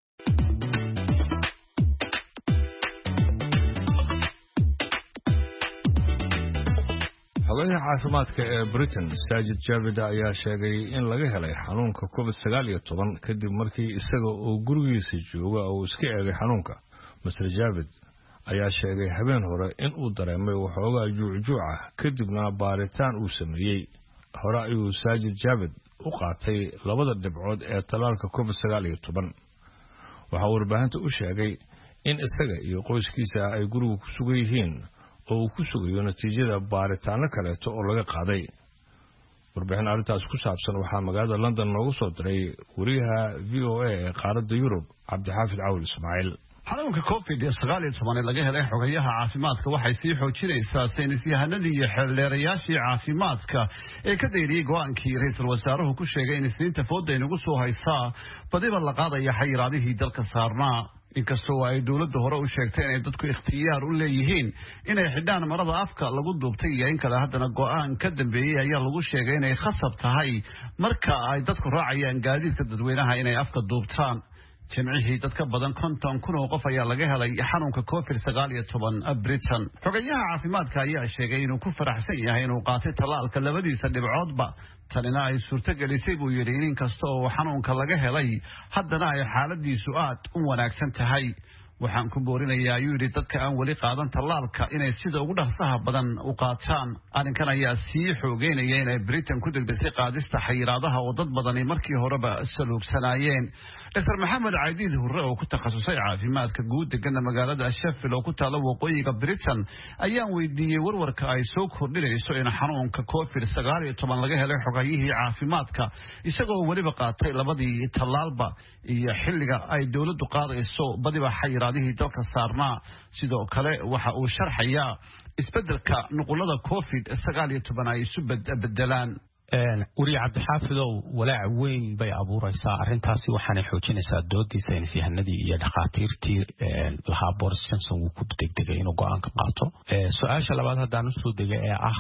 xogayaha caafimaadka ee Britain Sajid Javid ayaa sheegay in laga helay xanuunka COVID-19 kadib markii isaga oo gurigiisa jooga uu iska eegay xanuunka. Mr. Javid ayaa sheegay habeen hore in uu dareemay waxoogaa juuc kadibna baaritaan uu sameeyay. hore ayuu Sajid Javid u qaatay 2 dhibcood ee talaalka COVID-19. waxa uu warbaahinta u sheegay in isaga iyo qoyskiisa ay guriga ku sugan yihiin oo ku sugayo natiijada baaritaano kale oo laga qaaday. warbixin arintaas ku saabsan waxaa magaalada London loogu soo diray wariyaha VOA ee qaaradda Yurub Cabdixaafid Cawl Ismaaciil. xanuunka COVID-19 laga helay xogayaha caafimaadka waxay sii xoojinaysaa saynisyahanadii iyo xeeldheerayaashii caafimaadka ee ka dayriyay go'aankii ra'iisul wasaaruhu ku sheegay in isniinta fooda inagu soo haysaa badiba la qaadaya xayiraadihii dalka saarnaa. inkastoo ay dawladda hore u sheegtay inay dadku ikhtiyaar u leeyihiin inay xidhaan marada afka lagu duubtay iyo in kale haddana go'aan ka dambeeyey ayaa lagu sheegay inay khasab tahay marka ay dadku raacayaan gaadiidka dadweynaha inay afka duubtaan. jimcihii dad ka badan 50,000 oo qof ayaa laga helay xanuunka COVID-19 Britain. xogayaha caafimaadka ayaa sheegay inuu ku faraxsan yahay inuu qaatay talaalka labadiisa dhibcoodba. tanina ay suurto gelisay buu yidhi in kasta oo xanuunka laga helay haddana ay xaaladiisu aad u wanaagsan tahay. waxaan ku boorinayaa ayuu yidhi dadka aan weli qaadan talaalka inay sida ugu dhaqsaha badan u qaataan. arrinkan ayaa sii xoogeynaya inay Britain ku degdegtay qaadista xayiraadaha oo dad badani markii horeba saluugsanaayeen. Dr. Maxamed Caydiid Hurre oo ku takhasusay caafimaadka guud degana magaalada Sheffield oo ku taala waqooyiga Britain ayaan weydiiyey warwarka ay soo kordhinayso in xanuunka COVID-19 laga helay xogayihii caafimaadka isagoo weliba qaatay 2 talaalba iyo xilliga ay dawladdu qaadayso badiba xayiraadihii dalka saarnaa. sidoo kale waxa uu sharxayaa isbedelka nuqulada COVID-19 ay isu bedelaan. wariye cabdixaafidow walaac weyn bay abuuraysaa arrintaasi waxaanay xoojinaysaa doodii saynisyahanadii iyo dhakhaatiirtii lahaa Boris Johnson wuu ku degdegay inuu go'aan ka qaato. su-aasha labaad haddaan usoo degay ee ah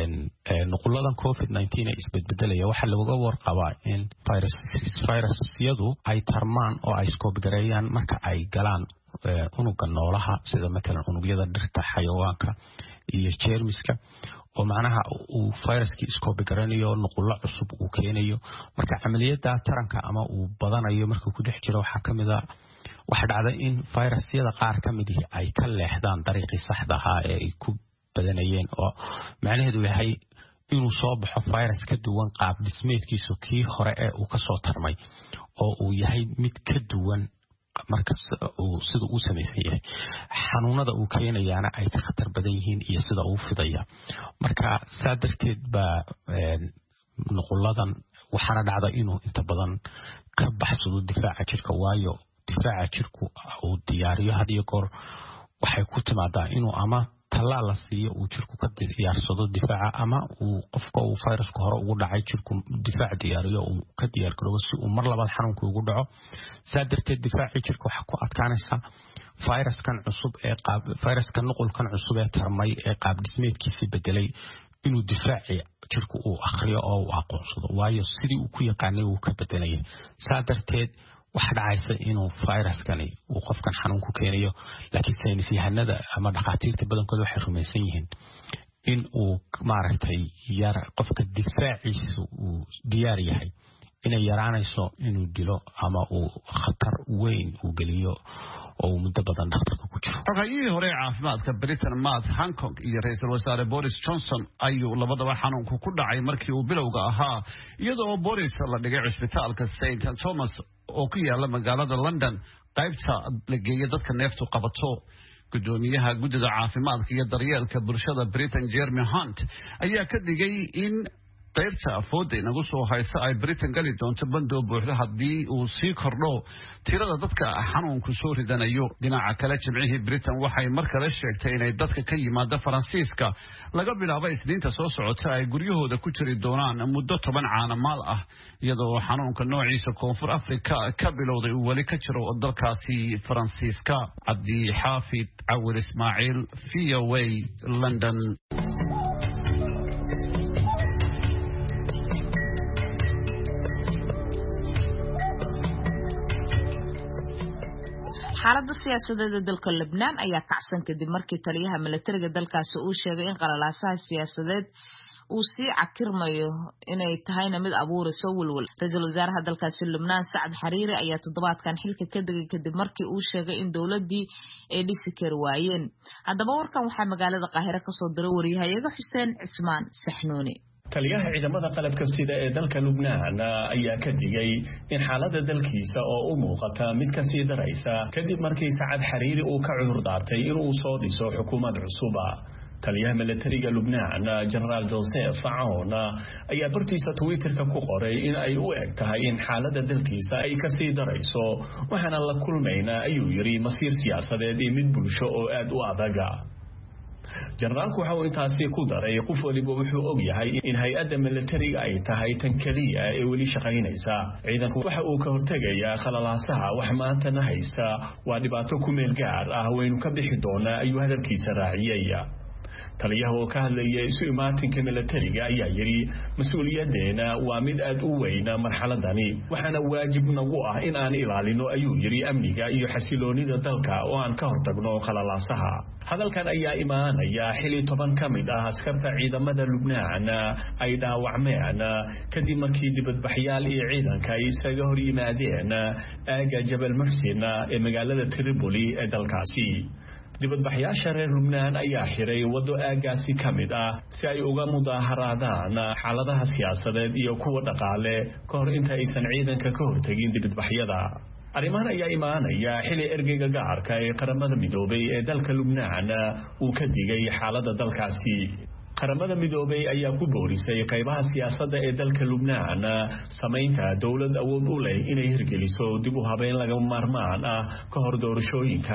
nuquladan COVID-19 ee isbedbedelaya waxaa looga warqabaa in virusyadu ay tarmaan oo ay iskoobgareeyaan marka ay galaan unuga noolaha sida matalan unugyada dhirta xayawaanka iyo jeermiska oo macnaha uu fayraskii iskoobi garanayo nuqullo cusub uu keenayo marka camaliyada taranka ama uu badanayo markuu ku dhex jiro waxaa ka mid ah waxa dhacda in fayrasyada qaar ka mid ay ka leexdaan dariiqii saxda ahaa ee ay ku badanayeen oo macnaheedu yahay inuu soo baxo virus ka duwan qaab dhismeedkiisu kii hore ee uu ka soo tarmay oo uu yahay mid ka duwan marka sida uu samaysan yahay xanuunada uu keenayaana ay ka khatar badan yihiin iyo sida uu fidaya marka saa darteed baa nuquladan waxaana dhacda inuu inta badan ka baxsado difaaca jirka waayo difaaca jirku uu diyaariyo had iyo goor waxay ku timaadaa inuu ama tallaal la siiyo uu jirku ka diyaarsado difaaca ama uu qofka uu fayraska hore ugu dhacay jirku difaac diyaariyo uu ka diyaar garoobo si uu mar labaad xanuunka ugu dhaco saa darteed difaaci jirka waxa ku adkaanaysa fayraskan cusub ee fayraskan nuqulkan cusub ee tarmay ee qaab dhismeedkiisa bedelay inuu difaaci jirku uu akhriyo oo uu aqoonsado waayo sidii uu ku yaqaanay uu ka bedelayay saa darteed waxa dhacaysa inuu fayraskani uu qofkan xanuun ku keenayo laakiin saynis yahanada ama dhaqaatiirta badankooda waxay rumaysan yihiin in uu maaragtay qofka difaaciisa uu diyaar yahay inay yaraanayso inuu dilo ama uu khatar weyn uu geliyo oo muddo badan dhakhtarka ku jiro xogayihii hore caafimaadka Britain Matt Hancock iyo ra'iisul wasaare Boris Johnson ayuu labadaba xanuunku ku dhacay markii uu bilowga ahaa iyadoo Boris la dhigay cisbitaalka St Thomas oo ku yaala magaalada London qaybta la geeyay dadka neeftu qabato gudoomiyaha guddida caafimaadka iyo daryeelka bulshada Britain Jeremy Hunt ayaa ka digay in qaybta afooda inagu soo haysa ay Britain gali doonto bandoo buuxda haddii uu sii kordho tirada dadka xanuunku soo ridanayo dhinaca kale jimcihii Britain waxay mar kale sheegtay inay dadka ka yimaada Faransiiska laga bilaabo Isniinta soo socota ay guryahooda ku jiri doonaan muddo 10 caanamaal ah iyadoo xanuunka noociisa Koonfur Afrika ka bilowday uu wali ka jiro dalkaasi Faransiiska Cabdi Xaafid Awil Ismaaciil VOA London. xaaladda siyaasadeed ee dalka Lebanon ayaa kacsan kadib markii taliyaha militariga dalkaasi uu sheegay in qalalaasaha siyaasadeed uu sii cakirmayo inay tahayna mid abuurayso walwal ra'iisul wasaaraha dalkaasi Lebanon Saad Hariri ayaa toddobaadkan xilka ka degay kadib markii uu sheegay in dawladii ay dhisi kari waayeen haddaba warkan waxaa magaalada Qaahire ka soo diray wariyahayaga Xuseen Cismaan Saxnuuni taliyaha ciidamada qalabka sida ee dalka Lebanon ayaa ka digay in xaaladda dalkiisa oo u muuqata mid ka sii daraysa kadib markii Saad Hariri uu ka cudur daartay inuu soo dhiso xukuumad cusub taliyaha militariga Lebanon General Joseph Aoun ayaa bartiisa Twitterka ku qoray in ay u eg tahay in xaaladda dalkiisa ay ka sii darayso waxaana la kulmaynaa ayuu yiri masiir siyaasadeed iyo mid bulsho oo aad u adag generaalku waxa uu intaasi ku daray qof waliba wuxuu og yahay in hay'adda militariga ay tahay tan kaliya ee wali shaqaynaysa ciidanku waxa uu ka hortagayaa khalalaasaha wax maantana haysta waa dhibaato ku meel gaar ah waynu ka bixi doonaa ayuu hadalkiisa raaciyay taliyaha oo ka hadlayay isu imaatinka militariga ayaa yiri mas'uuliyadeena waa mid aad u weyn marxaladani waxaana waajib nagu ah in aan ilaalino ayuu yiri amniga iyo xasiloonida dalka oo aan ka hortagno khalalaasaha hadalkan ayaa imaanaya xili 10 kamid ah askarta ciidamada Lebanon ay dhaawacmeen kadib markii dibadbaxyaal iyo ciidanka ay isaga hor yimaadeen aaga Jabal Muhsin ee magaalada Tripoli ee dalkaasi dibadbaxyaasha reer Lebanon ayaa xiray wado aagaasi kamid ah si ay uga mudaharaadaan xaaladaha siyaasadeed iyo kuwa dhaqaale ka hor inta aysan ciidanka ka hortagin dibadbaxyada arrimahan ayaa imaanaya xili ergeyga gaarka ee qaramada midoobay ee dalka Lebanon uu ka digay xaaladda dalkaasi qaramada midoobay ayaa ku boorisay qaybaha siyaasadda ee dalka Lebanon sameynta dawlad awood u leh inay hirgeliso dib u habeyn laga maarmaan ah ka hor doorashooyinka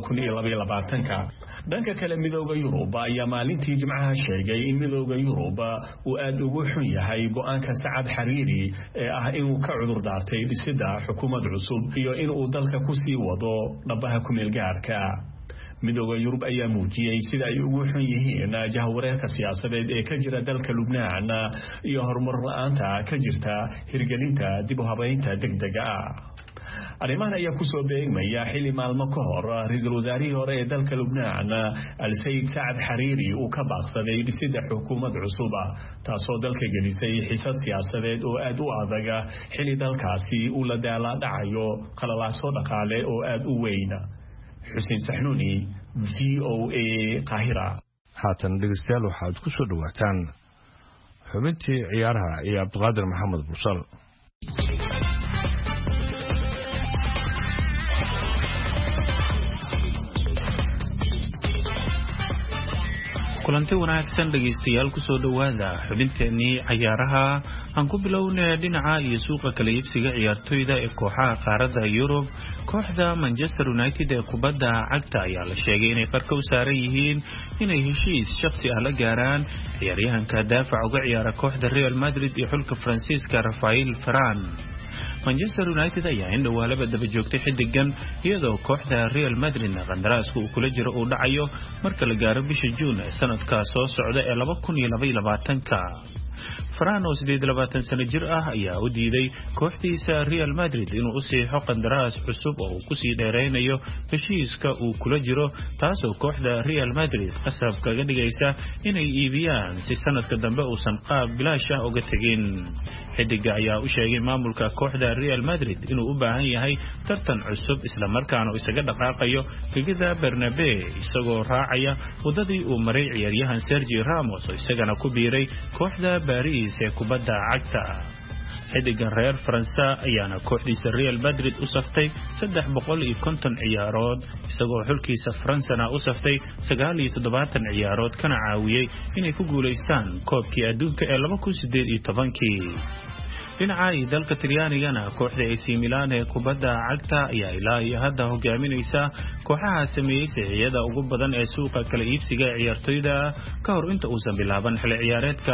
2022 dhanka kale midowga Yurub ayaa maalintii Jimcaha sheegay in midowga Yurub uu aad ugu xun yahay go'aanka Saad Hariri ee ah inuu ka cudur daartay dhisida xukuumad cusub iyo inuu dalka ku sii wado dhabaha ku meel gaarka midowga Yurub ayaa muujiyay sida ay ugu xun yihiin jahwareerka siyaasadeed ee ka jira dalka Lebanon iyo horumar la'aanta ka jirta hirgelinta dib u habeynta degdega ah arrimahan ayaa ku soo beegmaya xilli maalmo ka hor ra'iisul wasaarihii hore ee dalka Lubnaan Al-Sayd Saad Hariri uu ka baaqsaday dhisidda xukuumad cusub taasoo dalka gelisay xiisad siyaasadeed oo aad u adag xilli dalkaasi uu la daalaa-dhacayo qalalaaso dhaqaale oo aad u weyn. Xuseen Saxnuuni, VOA Qaahira. haatan dhegeystayaal waxaad ku soo dhawaataan xubintii ciyaaraha iyo Cabdiqaadir Maxamed Bursal. kulanti wanaagsan dhageystayaal ku soo dhawaada xubinteennii ciyaaraha aan ku bilownay dhinaca iyo suuqa kala iibsiga ciyaartoyda ee kooxaha qaaradda Yurub. kooxda Manchester United ee kubadda cagta ayaa la sheegay inay qarka u saaran yihiin inay heshiis shakhsi ah la gaaraan ciyaaryahanka daafac uga ciyaara kooxda Real Madrid iyo xulka Faransiiska Rafael Varane. Manchester United ayaa indhawaalaba daba joogtay xidigan iyadoo kooxda Real Madrid qandaraaska uu kula jiro uu dhacayo marka la gaaro bisha Juun sanadka soo socda ee 2022. Varane oo 28 sano jir ah ayaa u diiday kooxdiisa Real Madrid inuu u siixo qandaraas cusub oo uu ku sii dheereynayo heshiiska uu kula jiro, taasoo kooxda Real Madrid qasab kaga dhigaysa inay iibiyaan si sanadka dambe uusan qaab bilaash ah uga tagin. xidiga ayaa u sheegay maamulka kooxda Real Madrid inuu u baahan yahay tartan cusub isla markaana uu isaga dhaqaaqayo gegida Bernabeu isagoo raacaya wadadii uu maray ciyaaryahan Sergio Ramos oo isagana ku biiray kooxda Paris ee kubadda cagta. xidigan reer Faransa ayaana kooxdiisa Real Madrid u saftay 350 ciyaarood isagoo xulkiisa Faransana u saftay 79 ciyaarood kana caawiyay inay ku guuleystaan koobkii adduunka ee 2018. dhinaca dalka Talyaanigana kooxda AC Milan ee kubadda cagta ayaa ilaa iyo hadda hogaaminaysa kooxaha sameeyay saxiixyada ugu badan ee suuqa kala iibsiga ciyaartoyda ka hor inta uusan bilaaban xilli ciyaareedka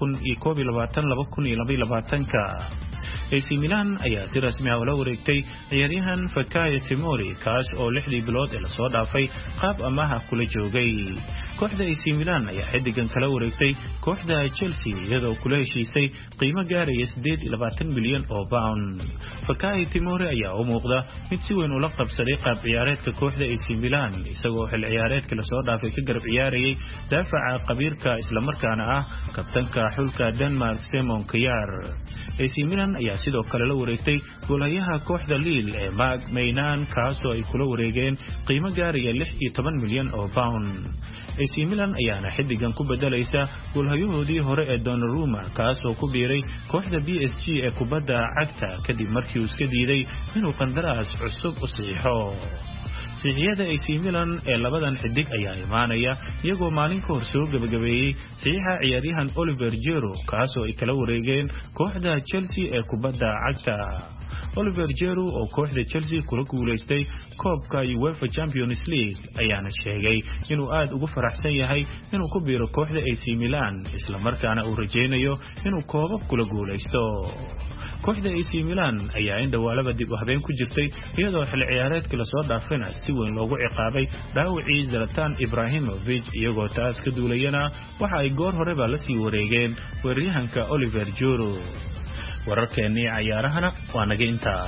2021-2022. AC Milan ayaa si rasmi ah ula wareegtay ciyaaryahan Fikayo Tomori kaas oo 6 bilood ee la soo dhaafay qaab amaah kula joogay. kooxda AC Milan ayaa xidigan kala wareegtay kooxda Chelsea iyadoo kula heshiisay qiimo gaaraya 28 milyan oo pound. Fikayo Tomori ayaa u muuqda mid si weyn ula qabsaday qaab ciyaareedka kooxda AC Milan isagoo xilli ciyaareedka la soo dhaafay ka garab ciyaarayay daafaca qabiirka isla markaana ah kabtanka xulka Denmark Simon Kjær. AC Milan ayaa sidoo kale la wareegtay goolayaha kooxda Lille ee Marc Maignan kaasoo ay kula wareegeen qiimo gaaraya 16 milyan oo pound. AC Milan ayaana xidigan ku bedelaysa goolhayahoodii hore ee Donnarumma kaasoo ku biiray kooxda PSG ee kubadda cagta kadib markii uu iska diiday inuu qandaraas cusub u saxiixo. saxiixyada AC Milan ee labadan xidig ayaa imaanaya iyagoo maalin ka hor soo gabagabeeyay saxiixa ciyaaryahan Oliver Giroud kaasoo ay kala wareegeen kooxda Chelsea ee kubadda cagta. Oliver Giroud oo kooxda Chelsea kula guuleystay koobka UEFA Champions League ayaana sheegay inuu aad ugu faraxsan yahay inuu ku biiro kooxda AC Milan isla markaana uu rajeynayo inuu koobab kula guuleysto. kooxda AC Milan ayaa indhawaalaba dib u habeen ku jirtay iyadoo xilli ciyaareedkii la soo dhaafayna si weyn loogu ciqaabay dhaawacii Zlatan Ibrahimovic iyagoo taas ka duulayana waxa ay goor horeba la sii wareegeen weeraryahanka Oliver Giroud. wararkeennii ciyaarahana waa naga intaa.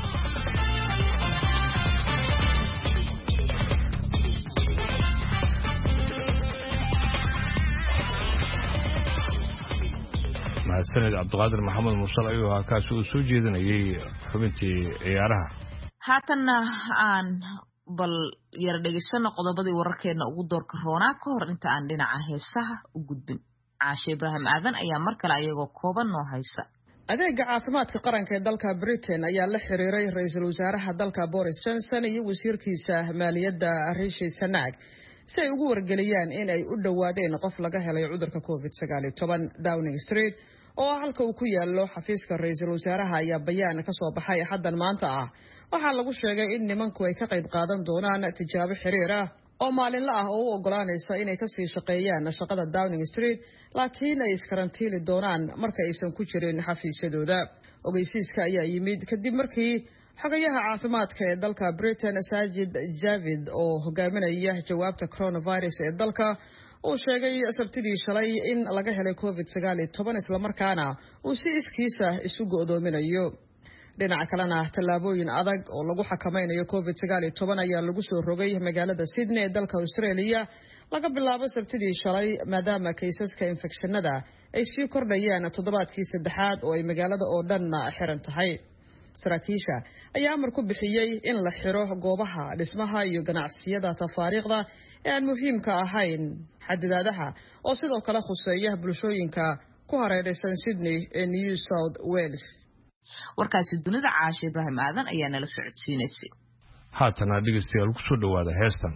mahadsanid Cabdiqaadir Maxamed Mursal ayuu halkaasi u soo jeedinayay xubintii ciyaaraha. haatanna aan bal yar dhegeysano qodobadii wararkeena ugu doorka roonaa ka hor inta aan dhinaca heesaha u gudbin. Caashe Ibraahim Aadan ayaa mar kale ayagoo kooban noo haysa. adeega caafimaadka qaranka ee dalka Britain ayaa la xiriiray ra'iisul wasaaraha dalka Boris Johnson iyo wasiirkiisa maaliyadda Rishi Sunak si ay ugu wargeliyaan in ay u dhawaadeen qof laga helay cudurka COVID-19 Downing Street oo halka uu ku yaalo xafiiska ra'iisul wasaaraha ayaa bayaan ka soo baxay xaddan maanta ah. waxaa lagu sheegay in nimanku ay ka qayb qaadan doonaan tijaabo xiriir ah oo maalinle ah oo u ogolaanaysa inay ka sii shaqeeyaan shaqada Downing Street laakiin ay iskarantiili doonaan marka aysan ku jirin xafiisyadooda. ogeysiiska ayaa yimid kadib markii xogayaha caafimaadka ee dalka Britain Sajid Javid oo hogaaminaya jawaabta coronavirus ee dalka uu sheegay sabtidii shalay in laga helay COVID-19 isla markaana uu si iskiisa isu go'doominayo. dhinaca kalena tallaabooyin adag oo lagu xakameynayo COVID-19 ayaa lagu soo rogay magaalada Sydney ee dalka Australia laga bilaabo Sabtidii shalay maadaama kaysaska infekshanada ay sii kordhayaan toddobaadkii saddexaad oo ay magaalada oo dhan xiran tahay. saraakiisha ayaa amar ku bixiyay in la xiro goobaha dhismaha iyo ganacsiyada tafaariiqda ee aan muhiimka ahayn xadidaadaha oo sidoo kale khuseeya bulshooyinka ku hareeraysan Sydney ee New South Wales. warkaasi dunida Caashi Ibraahim Aadan ayaa nala socodsiinaysay. haatana dhegeystayaal ku soo dhawaada heestan.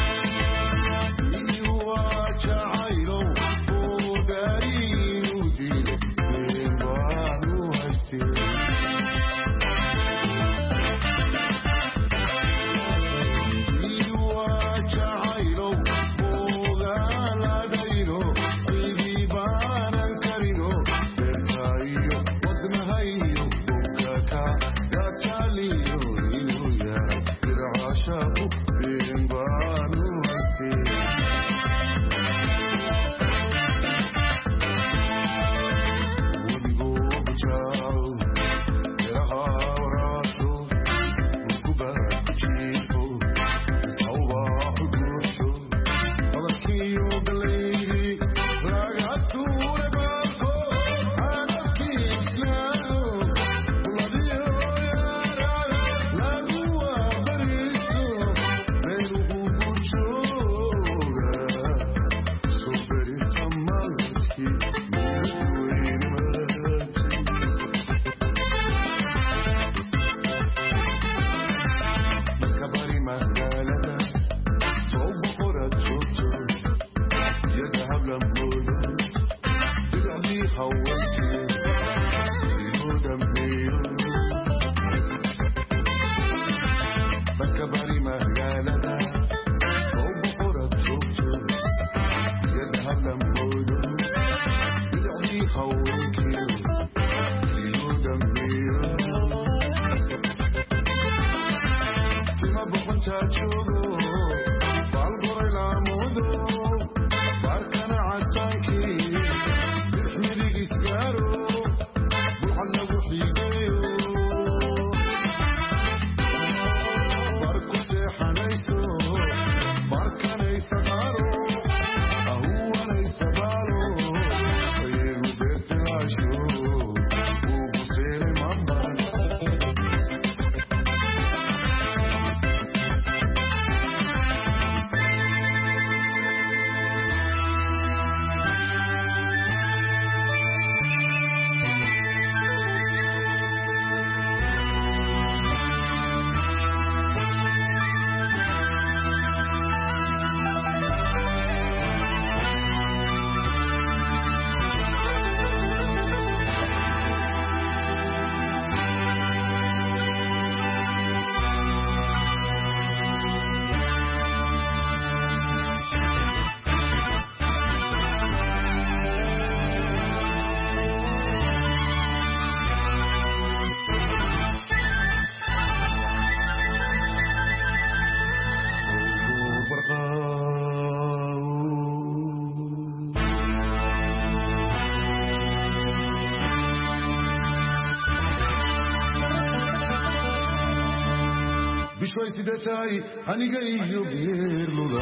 Detay aniga iyo geerluda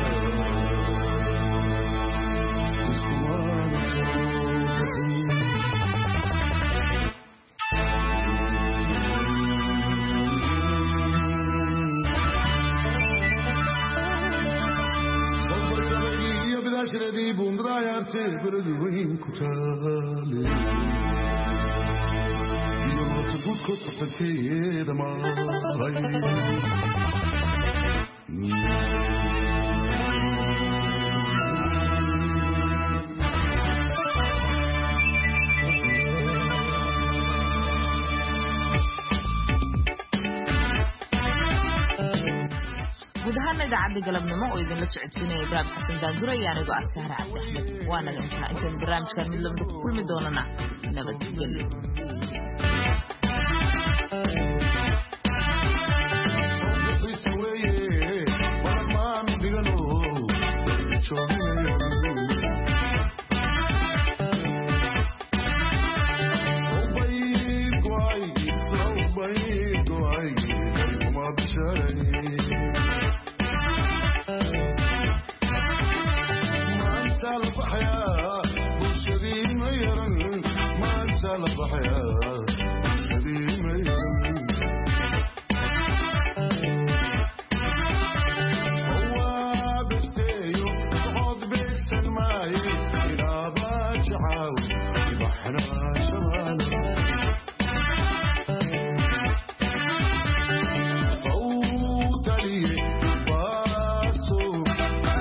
بلاشردي بوندرا يارتي بردوين كتالي يوم تقول كنت تكيد معاي guud ahaan idaacadda galabnimo oo idinla socodsiinaya Ibraahim Xasan Daandure iyo anigoo ah Sahra Cabdi Axmed waana intaan barnaamijkan mid lamid ku kulmi doonana nabadgelyo. Show me